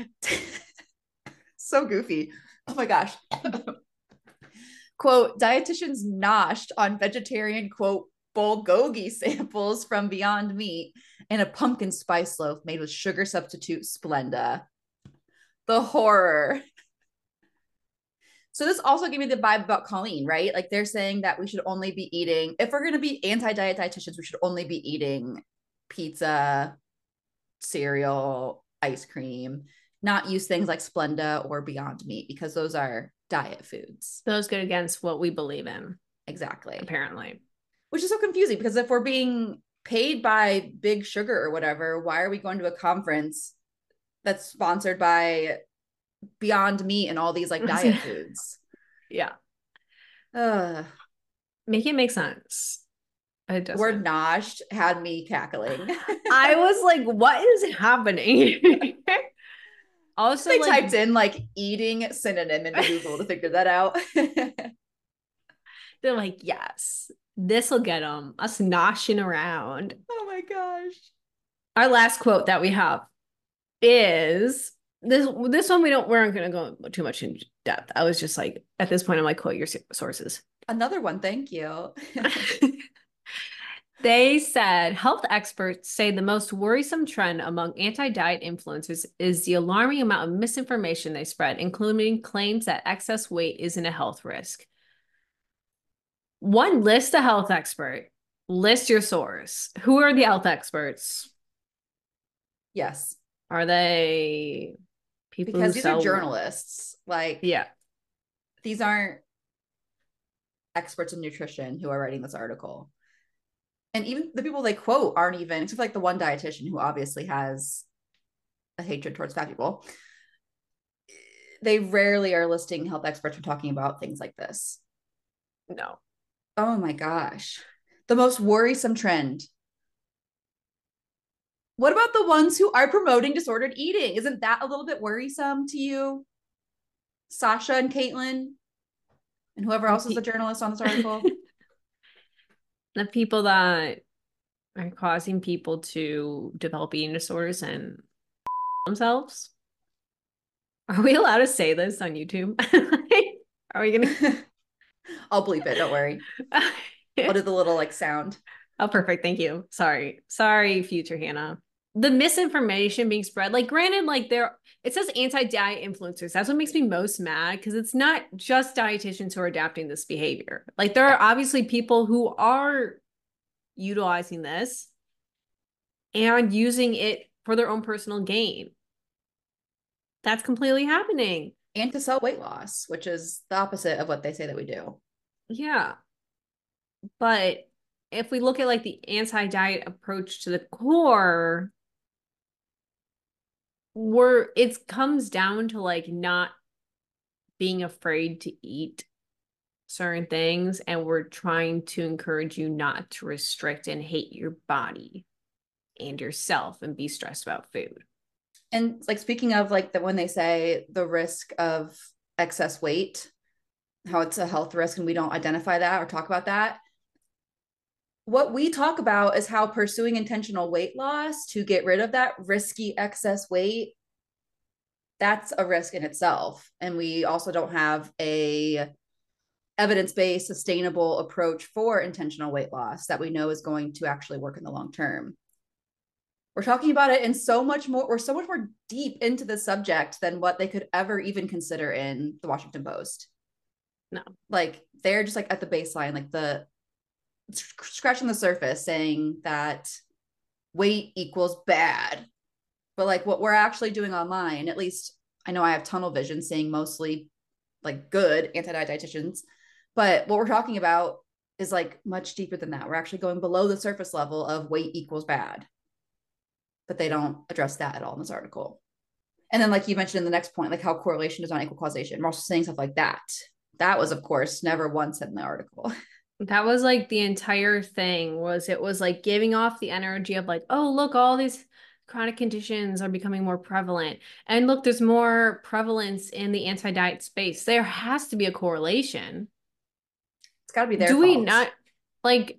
So goofy. Oh my gosh. Quote, dietitians noshed on vegetarian, quote, bulgogi samples from Beyond Meat and a pumpkin spice loaf made with sugar substitute Splenda. The horror. So this also gave me the vibe about Colleen, right? Like they're saying that we should only be eating, if we're going to be anti-diet dietitians, we should only be eating pizza, cereal, ice cream, not use things like Splenda or Beyond Meat because those are diet foods. those go against what we believe in. Exactly. Apparently. Which is so confusing because if we're being paid by Big Sugar or whatever, why are we going to a conference that's sponsored by Beyond Meat and all these like diet foods? Yeah. Ugh. Make it make sense. It The word doesn't. noshed had me cackling. I was like, what is happening? Also, They like, typed in like eating synonym into Google to figure that out. they're like, yes, this will get them us noshing around. Oh my gosh. Our last quote that we have is this. This one we don't. We aren't going to go too much in depth. I was just like, at this point, I'm like, quote your sources. Another one, thank you. They said health experts say the most worrisome trend among anti-diet influencers is the alarming amount of misinformation they spread, including claims that excess weight isn't a health risk. One, list a health expert. List your source. Who are the health experts? Yes. Are they people Because who these sell... are journalists. Like, yeah, these aren't experts in nutrition who are writing this article. And even the people they quote aren't even, except for like the one dietitian who obviously has a hatred towards fat people, they rarely are listing health experts for talking about things like this. No. Oh my gosh. The most worrisome trend. What about the ones who are promoting disordered eating? Isn't that a little bit worrisome to you? Sasha and Caitlin and whoever else is the journalist on this article. The people that are causing people to develop eating disorders and themselves. Are we allowed to say this on YouTube? Are we gonna? I'll bleep it. Don't worry. I'll do the little like sound. Oh, perfect. Thank you. Sorry. Sorry, future Hannah. The misinformation being spread, like granted, like there, it says anti-diet influencers. That's what makes me most mad because it's not just dietitians who are adapting this behavior. Like there are obviously people who are utilizing this and using it for their own personal gain. That's completely happening. And to sell weight loss, which is the opposite of what they say that we do. Yeah. But if we look at like the anti-diet approach to the core, we're it comes down to like not being afraid to eat certain things, and we're trying to encourage you not to restrict and hate your body and yourself and be stressed about food. And like speaking of like that when they say the risk of excess weight, how it's a health risk and we don't identify that or talk about that. What we talk about is how pursuing intentional weight loss to get rid of that risky excess weight, that's a risk in itself. And we also don't have a evidence-based, sustainable approach for intentional weight loss that we know is going to actually work in the long term. We're talking about it in so much more, we're so much more deep into the subject than what they could ever even consider in the Washington Post. No. Like they're just like at the baseline, like the scratching the surface saying that weight equals bad. But like what we're actually doing online, at least I know I have tunnel vision seeing mostly like good anti-diet dietitians, but what we're talking about is like much deeper than that. We're actually going below the surface level of weight equals bad. But they don't address that at all in this article. And then like you mentioned in the next point, like how correlation is not equal causation. We're also saying stuff like that. That was, of course, never once said in the article. That was like the entire thing was it was like giving off the energy of like, oh, look, all these chronic conditions are becoming more prevalent. And look, there's more prevalence in the anti-diet space. There has to be a correlation. It's got to be their Do fault. we not, like,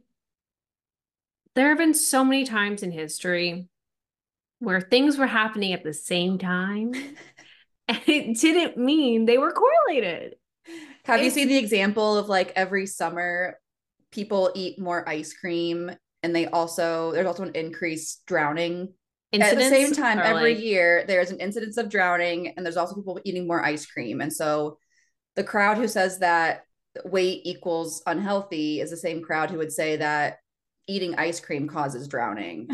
there have been so many times in history where things were happening at the same time and it didn't mean they were correlated. Have It's, you seen the example of like every summer people eat more ice cream and they also, there's also an increased drowning. At the same time, every like, year, there's an incidence of drowning and there's also people eating more ice cream. And so the crowd who says that weight equals unhealthy is the same crowd who would say that eating ice cream causes drowning.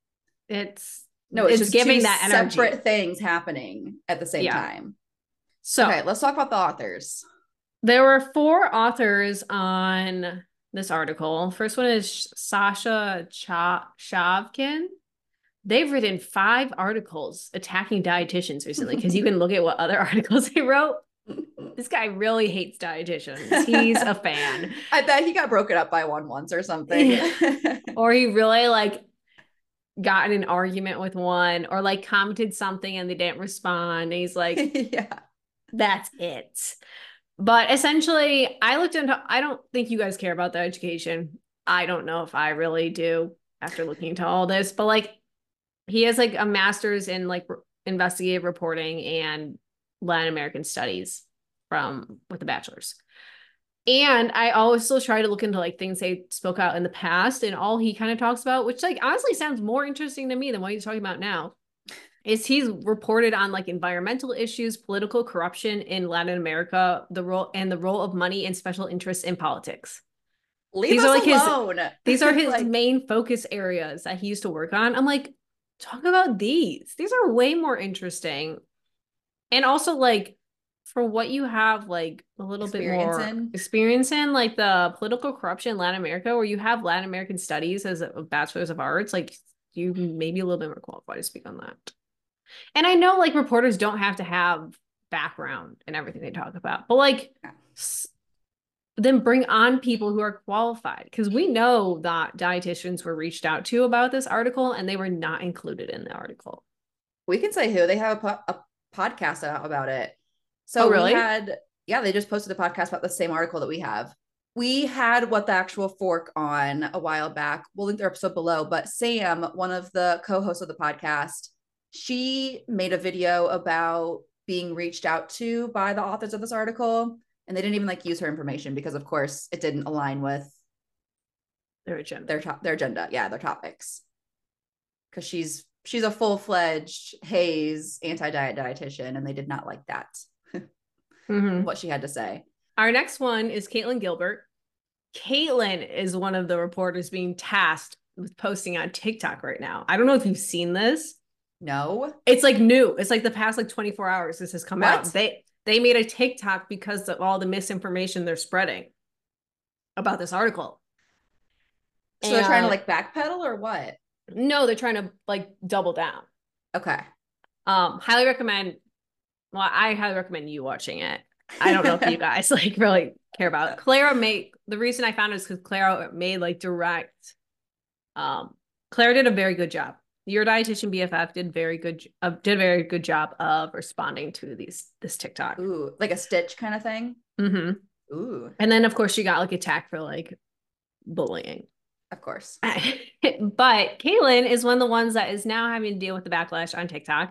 It's no, it's, it's just giving two that energy. Separate things happening at the same yeah. time. So okay, let's talk about the authors. There were four authors on this article. First one is Sasha Shavkin. They've written five articles attacking dietitians recently because you can look at what other articles he wrote. This guy really hates dietitians. He's a fan. I bet he got broken up by one once or something. Yeah. Or he really like got in an argument with one or like commented something and they didn't respond. And he's like, yeah, that's it. But essentially, I looked into, I don't think you guys care about the education. I don't know if I really do after looking into all this, but like he has like a master's in like investigative reporting and Latin American studies from with a bachelor's. And I also try to look into like things they spoke out in the past and all he kind of talks about, which like honestly sounds more interesting to me than what he's talking about now, is he's reported on like environmental issues, political corruption in Latin America, the role and the role of money and special interests in politics. Leave these us are like alone. His, these are his like, main focus areas that he used to work on. I'm like, talk about these. These are way more interesting. And also like for what you have like a little bit more in. experience in, like the political corruption in Latin America, where you have Latin American studies as a bachelor's of arts, like you may be a little bit more qualified to speak on that. And I know like reporters don't have to have background in everything they talk about, but like Yeah. then bring on people who are qualified, because we know that dietitians were reached out to about this article and they were not included in the article. We can say who. They have a, po- a podcast out about it. Oh, So we really? had, yeah, they just posted a podcast about the same article that we have. We had What the Actual Fork on a while back. We'll link their episode below. But Sam, one of the co-hosts of the podcast, she made a video about being reached out to by the authors of this article. And they didn't even like use her information because, of course, it didn't align with Their agenda. their top their agenda. Yeah, their topics. Because she's she's a full-fledged Hays anti-diet dietitian, and they did not like that. Mm-hmm. What she had to say. Our next one is Caitlin Gilbert. Caitlin is one of the reporters being tasked with posting on TikTok right now. I don't know if you've seen this. No. It's like new. It's like the past like twenty-four hours this has come what? out. They they made a TikTok because of all the misinformation they're spreading about this article. So and they're trying to like backpedal or what? No, they're trying to like double down. Okay. Um, highly recommend. Well, I highly recommend you watching it. I don't know if you guys like really care about it. Clara made, the reason I found it is because Clara made like direct. Um, Clara did a very good job. Your dietitian B F F did very good, uh, did a very good job of responding to these this TikTok. Ooh, like a Stitch kind of thing. Mm-hmm. Ooh. And then of course she got like attacked for like bullying. Of course. But Caitlin is one of the ones that is now having to deal with the backlash on TikTok.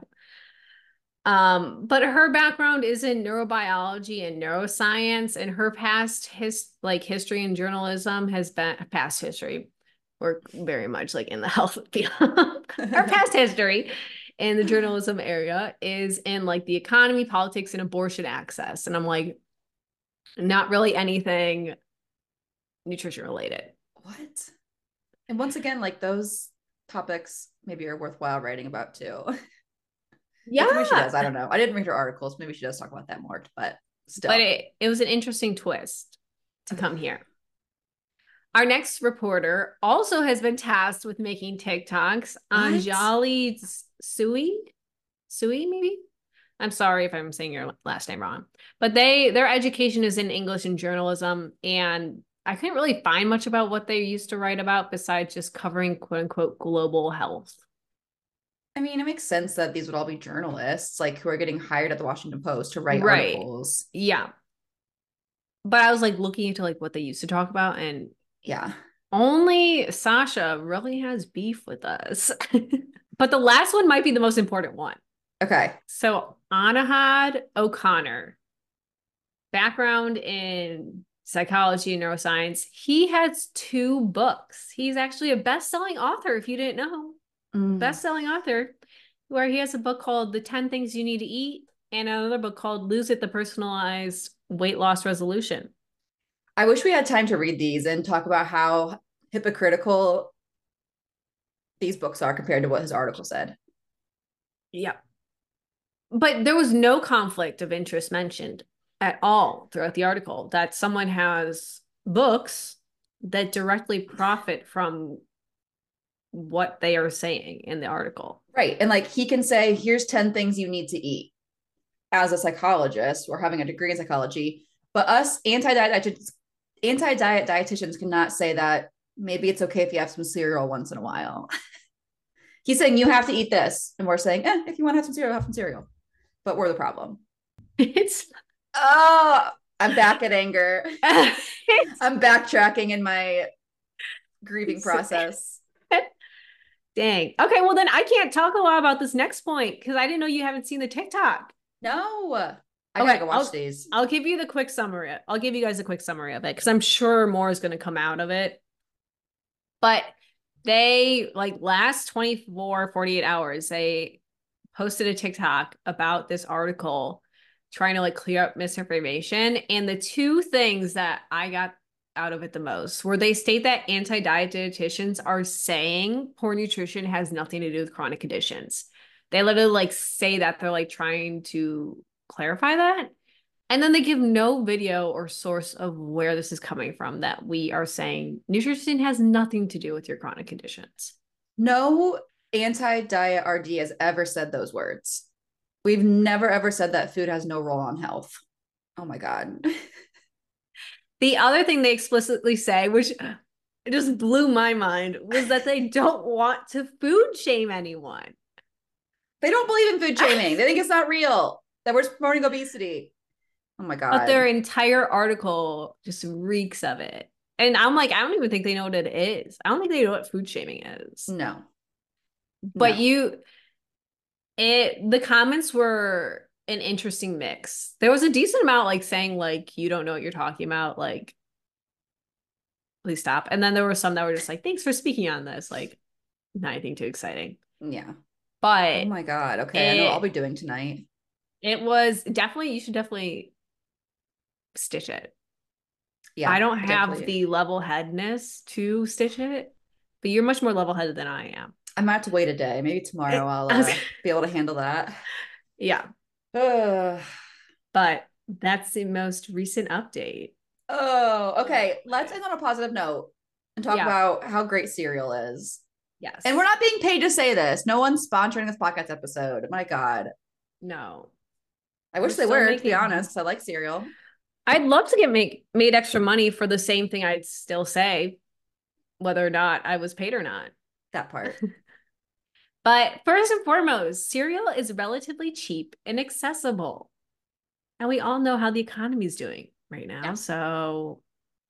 Um, but her background is in neurobiology and neuroscience, and her past his like history in journalism has been past history. We're very much like in the health field. Her past history in the journalism area is in like the economy, politics, and abortion access. And I'm like, not really anything nutrition related. What? And once again, like those topics maybe are worthwhile writing about too. Yeah. Maybe she does. I don't know. I didn't read her articles. Maybe she does talk about that more, but still. But it, it was an interesting twist to come here. Our next reporter also has been tasked with making TikToks. Anjali Sui, Sui maybe? I'm sorry if I'm saying your last name wrong. But they their education is in English and journalism, and I couldn't really find much about what they used to write about besides just covering quote unquote global health. I mean, it makes sense that these would all be journalists, like who are getting hired at the Washington Post to write right. articles. Yeah. But I was like looking into like what they used to talk about, and yeah, only Sasha really has beef with us. But the last one might be the most important one. Okay. So Anahad O'Connor, background in psychology and neuroscience. He has two books. He's actually a best-selling author, if you didn't know. Mm. Best-selling author, where he has a book called The ten Things You Need to Eat and another book called Lose It, the Personalized Weight Loss Resolution. I wish we had time to read these and talk about how hypocritical these books are compared to what his article said. Yeah. But there was no conflict of interest mentioned at all throughout the article, that someone has books that directly profit from what they are saying in the article. Right. And like he can say, here's ten things you need to eat. As a psychologist or having a degree in psychology, but us anti-diet anti-diet dietitians cannot say that maybe it's okay if you have some cereal once in a while. He's saying you have to eat this, and we're saying, eh, if you want to have some cereal, have some cereal. But we're the problem. It's oh, I'm back at anger. I'm backtracking in my grieving process. Dang. Okay, well then I can't talk a lot about this next point because I didn't know you haven't seen the TikTok. No. I okay, gotta go watch I'll, these. I'll give you the quick summary. I'll give you guys a quick summary of it because I'm sure more is going to come out of it. But they, like last twenty-four, forty-eight hours, they posted a TikTok about this article trying to like clear up misinformation. And the two things that I got out of it the most were they state that anti-diet dietitians are saying poor nutrition has nothing to do with chronic conditions. They literally like say that they're like trying to clarify that. And then they give no video or source of where this is coming from, that we are saying nutrition has nothing to do with your chronic conditions. No anti-diet R D has ever said those words. We've never ever said that food has no role on health. Oh my God. The other thing they explicitly say, which just blew my mind, was that they don't want to food shame anyone. They don't believe in food shaming. They think it's not real, that we're promoting obesity. Oh my God. But their entire article just reeks of it. And I'm like, I don't even think they know what it is. I don't think they know what food shaming is. No. But no. you, it, the comments were an interesting mix. There was a decent amount like saying like, you don't know what you're talking about. Like, please stop. And then there were some that were just like, thanks for speaking on this. Like, not anything too exciting. Yeah. But oh my God. Okay. it, I know what I'll be doing tonight. It was definitely, you should definitely stitch it. Yeah. I don't have definitely. the level headness to stitch it, but you're much more level headed than I am. I might have to wait a day. Maybe tomorrow I'll uh, be able to handle that. Yeah. Ugh. But that's the most recent update. Oh, okay. Let's end on a positive note and talk Yeah. about how great cereal is. Yes. And we're not being paid to say this. No one's sponsoring this podcast episode. My God. No. I wish We're they still were, to making- be honest, because I like cereal. I'd love to get make made extra money for the same thing. I'd still say whether or not I was paid or not. That part. But first and foremost, cereal is relatively cheap and accessible. And we all know how the economy is doing right now. Yeah. So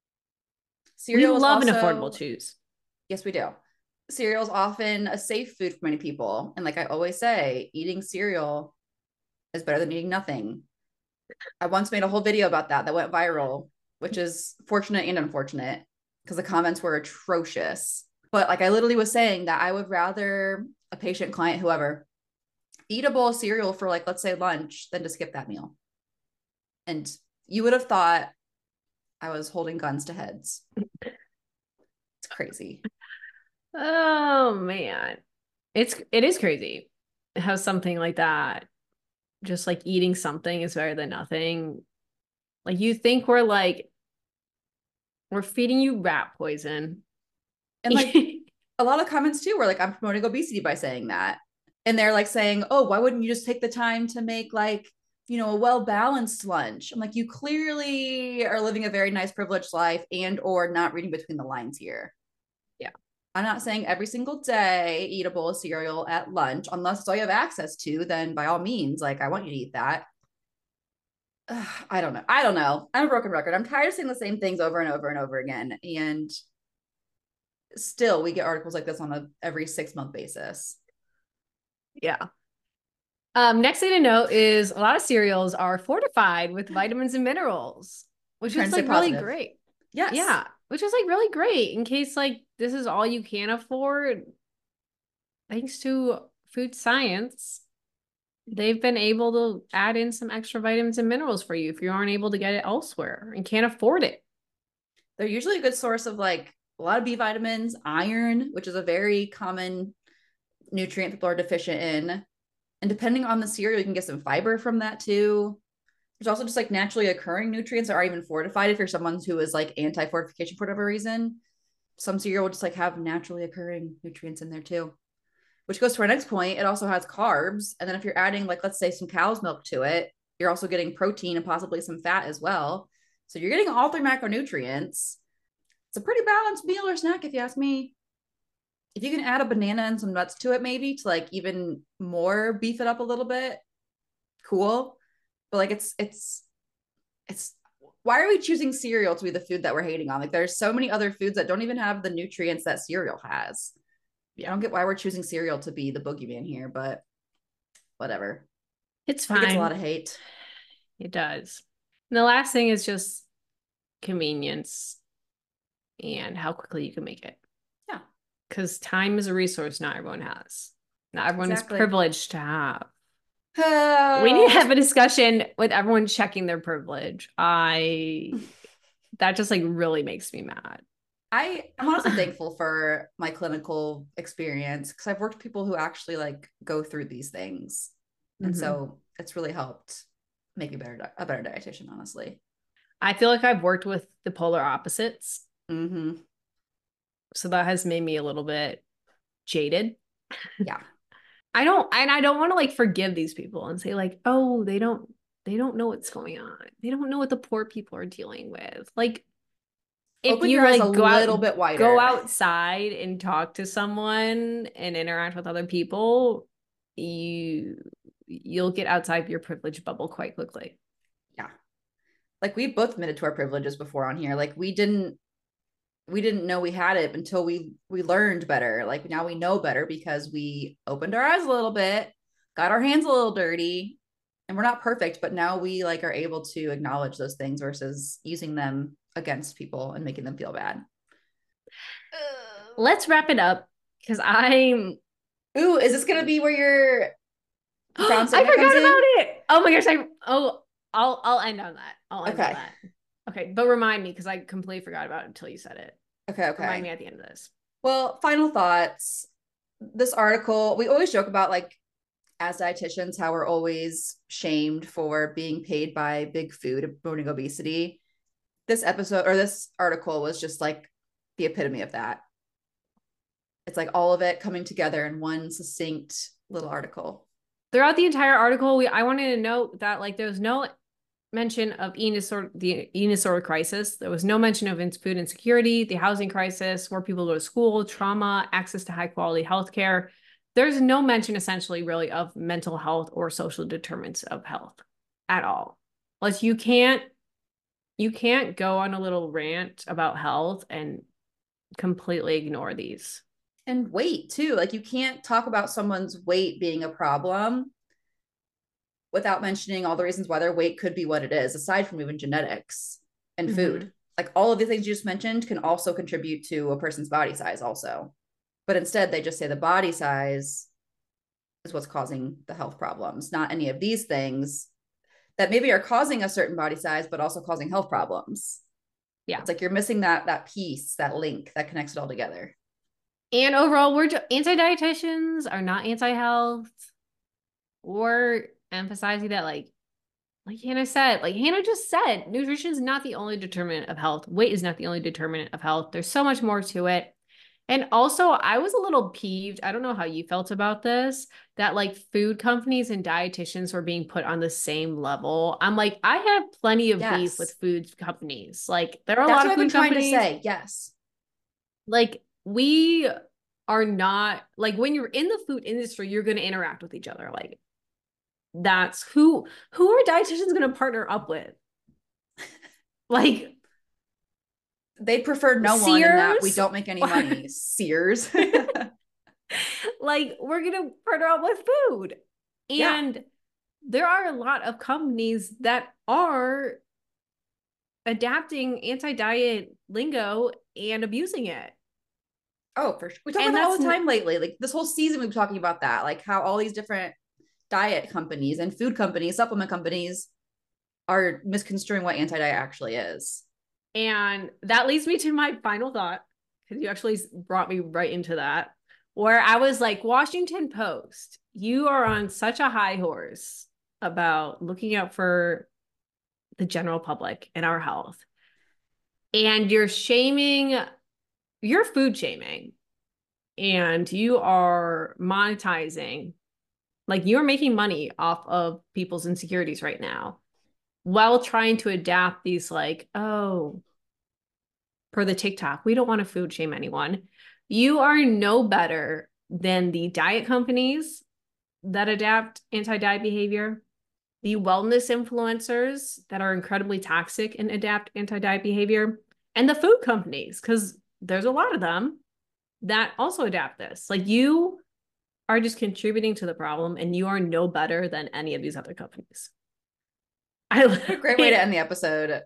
cereal we is love also, an affordable choose. Yes, we do. Cereal is often a safe food for many people. And like I always say, eating cereal is better than eating nothing. I once made a whole video about that that went viral, which is fortunate and unfortunate because the comments were atrocious. But like I literally was saying that I would rather a patient, client, whoever, eat a bowl of cereal for like, let's say lunch than to skip that meal. And you would have thought I was holding guns to heads. It's crazy. Oh man. It's it is crazy how something like that, just like eating something is better than nothing. Like you think we're like we're feeding you rat poison. And like a lot of comments too were like, I'm promoting obesity by saying that. And they're like saying, oh, why wouldn't you just take the time to make like, you know, a well-balanced lunch? I'm like, you clearly are living a very nice privileged life and or not reading between the lines here. Yeah. I'm not saying every single day eat a bowl of cereal at lunch, unless it's all you have access to, then by all means, like I want you to eat that. Ugh, I don't know. I don't know. I'm a broken record. I'm tired of saying the same things over and over and over again. And still we get articles like this on a every six month basis. Yeah. Um, next thing to note is a lot of cereals are fortified with vitamins and minerals, which is like really great. Yes. Yeah. Which is like really great in case like this is all you can afford. Thanks to food science, they've been able to add in some extra vitamins and minerals for you if you aren't able to get it elsewhere and can't afford it. They're usually a good source of like a lot of B vitamins, iron, which is a very common nutrient people are deficient in. And depending on the cereal, you can get some fiber from that too. There's also just like naturally occurring nutrients that are even fortified if you're someone who is like anti-fortification for whatever reason. Some cereal will just like have naturally occurring nutrients in there too. Which goes to our next point. It also has carbs. And then if you're adding like, let's say some cow's milk to it, you're also getting protein and possibly some fat as well. So you're getting all three macronutrients. It's a pretty balanced meal or snack if you ask me. If you can add a banana and some nuts to it, maybe to like even more beef it up a little bit, cool. But like it's it's it's why are we choosing cereal to be the food that we're hating on? Like there's so many other foods that don't even have the nutrients that cereal has. Yeah. I don't get why we're choosing cereal to be the boogeyman here, but whatever. It's fine. It gets a lot of hate. It does. And the last thing is just convenience and how quickly you can make it. Yeah. Because time is a resource not everyone has. Not everyone exactly. is privileged to have. Oh. We need to have a discussion with everyone checking their privilege. I that just like really makes me mad. I, I'm honestly thankful for my clinical experience because I've worked with people who actually like go through these things. And mm-hmm. so it's really helped make me better, a better dietitian, honestly. I feel like I've worked with the polar opposites. Mm-hmm. So that has made me a little bit jaded. Yeah. I don't, and I don't want to like forgive these people and say like, oh, they don't, they don't know what's going on. They don't know what the poor people are dealing with. Like, if Open you your eyes a like go little out, bit go wider. outside and talk to someone and interact with other people, you you'll get outside your privilege bubble quite quickly. Yeah. Like we both admitted to our privileges before on here. Like we didn't we didn't know we had it until we we learned better. Like now we know better because we opened our eyes a little bit, got our hands a little dirty, and we're not perfect, but now we like are able to acknowledge those things versus using them against people and making them feel bad. Let's wrap it up because I'm Ooh, is this gonna be where your profound I statement comes forgot in? about it. Oh my gosh, I oh I'll I'll end on that. I'll end on Okay. that. Okay, but remind me because I completely forgot about it until you said it. Okay, Remind me okay. at the end of this. Well, final thoughts. This article, we always joke about like as dietitians, how we're always shamed for being paid by big food and promoting obesity. This episode or this article was just like the epitome of that. It's like all of it coming together in one succinct little article. Throughout the entire article, we I wanted to note that like there was no mention of eating disorder, the eating disorder crisis. There was no mention of food insecurity, the housing crisis, where people go to school, trauma, access to high quality healthcare. There's no mention essentially really of mental health or social determinants of health at all. Like you can't you can't go on a little rant about health and completely ignore these. And weight too. Like you can't talk about someone's weight being a problem without mentioning all the reasons why their weight could be what it is, aside from even genetics and food. Mm-hmm. Like all of the things you just mentioned can also contribute to a person's body size, also. But instead, they just say the body size is what's causing the health problems, not any of these things that maybe are causing a certain body size, but also causing health problems. Yeah. It's like you're missing that that piece, that link that connects it all together. And overall, we're anti-dietitians are not anti-health. We're emphasizing that like like Hannah said, like Hannah just said, nutrition is not the only determinant of health. Weight is not the only determinant of health. There's so much more to it. And also, I was a little peeved. I don't know how you felt about this, that like food companies and dietitians were being put on the same level. I'm like, I have plenty of beef with Yes. food companies. Like, there are a That's lot what of I've been food trying to companies. say. Yes. Like, we are not, like, when you're in the food industry, you're going to interact with each other. Like, that's who who are dietitians going to partner up with? Like They prefer no one in that we Sears, don't make any or money. Sears. like we're going to partner up with food. Yeah. And there are a lot of companies that are adapting anti-diet lingo and abusing it. Oh, for sure. We talk about And that all that's the time lately. Like this whole season, we've been talking about that, like how all these different diet companies and food companies, supplement companies are misconstruing what anti-diet actually is. and that leads me to my final thought, because you actually brought me right into that, where I was like, Washington Post, you are on such a high horse about looking out for the general public and our health. And you're shaming, you're food shaming, and you are monetizing, like you're making money off of people's insecurities right now while trying to adapt these, like, oh, per the TikTok, we don't want to food shame anyone. You are no better than the diet companies that adapt anti-diet behavior, the wellness influencers that are incredibly toxic and adapt anti-diet behavior, and the food companies, because there's a lot of them that also adapt this. Like you are just contributing to the problem and you are no better than any of these other companies. I What a great way to end the episode.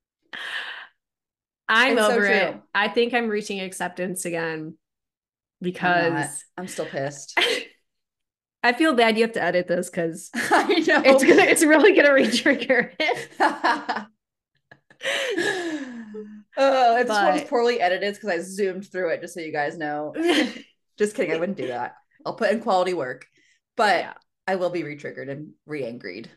I'm It's so over it. true. I think I'm reaching acceptance again I'm not. because I'm still pissed. I feel bad you have to edit this because I know. it's gonna it's really gonna re-trigger it. Oh, if this one was But poorly edited, because I zoomed through it, just so you guys know. Just kidding. I wouldn't do that. I'll put in quality work, but yeah, I will be re-triggered and re-angried.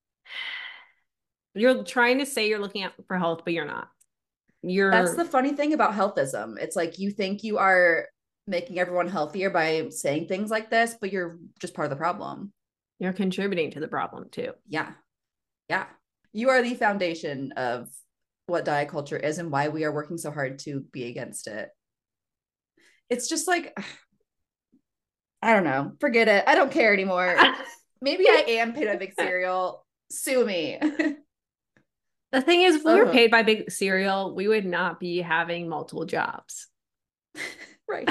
you're trying to say you're looking out for health, but you're not. That's You're the funny thing about healthism. It's like you think you are making everyone healthier by saying things like this, but you're just part of the problem. You're contributing to the problem too. Yeah. Yeah. You are the foundation of what diet culture is and why we are working so hard to be against it. It's just like, I don't know. Forget it. I don't care anymore. Maybe I am paid by Big Cereal. Sue me. The thing is, if we were paid by Big Cereal, we would not be having multiple jobs. Right.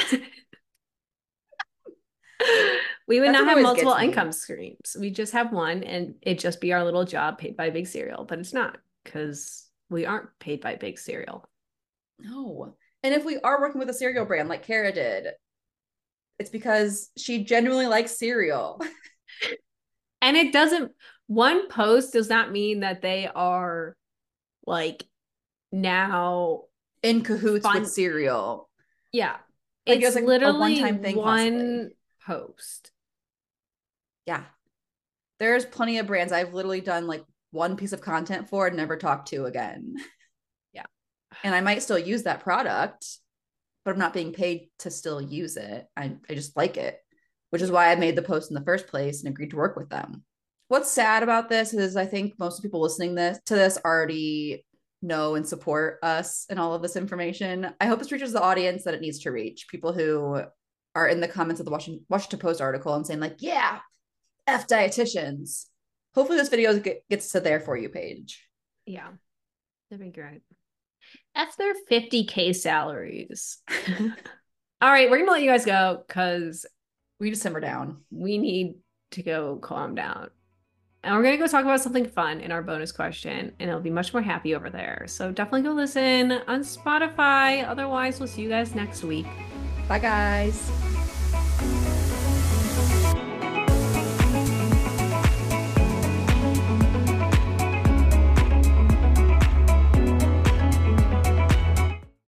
We would That's not have multiple income streams. We just have one, and it'd just be our little job paid by Big Cereal. But it's not, because we aren't paid by Big Cereal. No. And if we are working with a cereal brand like Kara did, it's because she genuinely likes cereal. And it doesn't, one post does not mean that they are like now in cahoots fun. with cereal. Yeah. Like it's it like literally a one-time thing, one possibly. Post. Yeah. There's plenty of brands I've literally done like one piece of content for and never talked to again. Yeah. And I might still use that product, but I'm not being paid to still use it. I, I just like it, which is why I made the post in the first place and agreed to work with them. What's sad about this is I think most of the people listening this to this already know and support us and all of this information. I hope this reaches the audience that it needs to reach. People who are in the comments of the Washington, Washington Post article and saying like, yeah, F dietitians. Hopefully this video gets to their For You page. Yeah, that'd be great. F their fifty K salaries. All right, we're going to let you guys go because we need to simmer down. We need to go calm down. And we're going to go talk about something fun in our bonus question, and it'll be much more happy over there. So definitely go listen on Spotify. Otherwise, we'll see you guys next week. Bye, guys.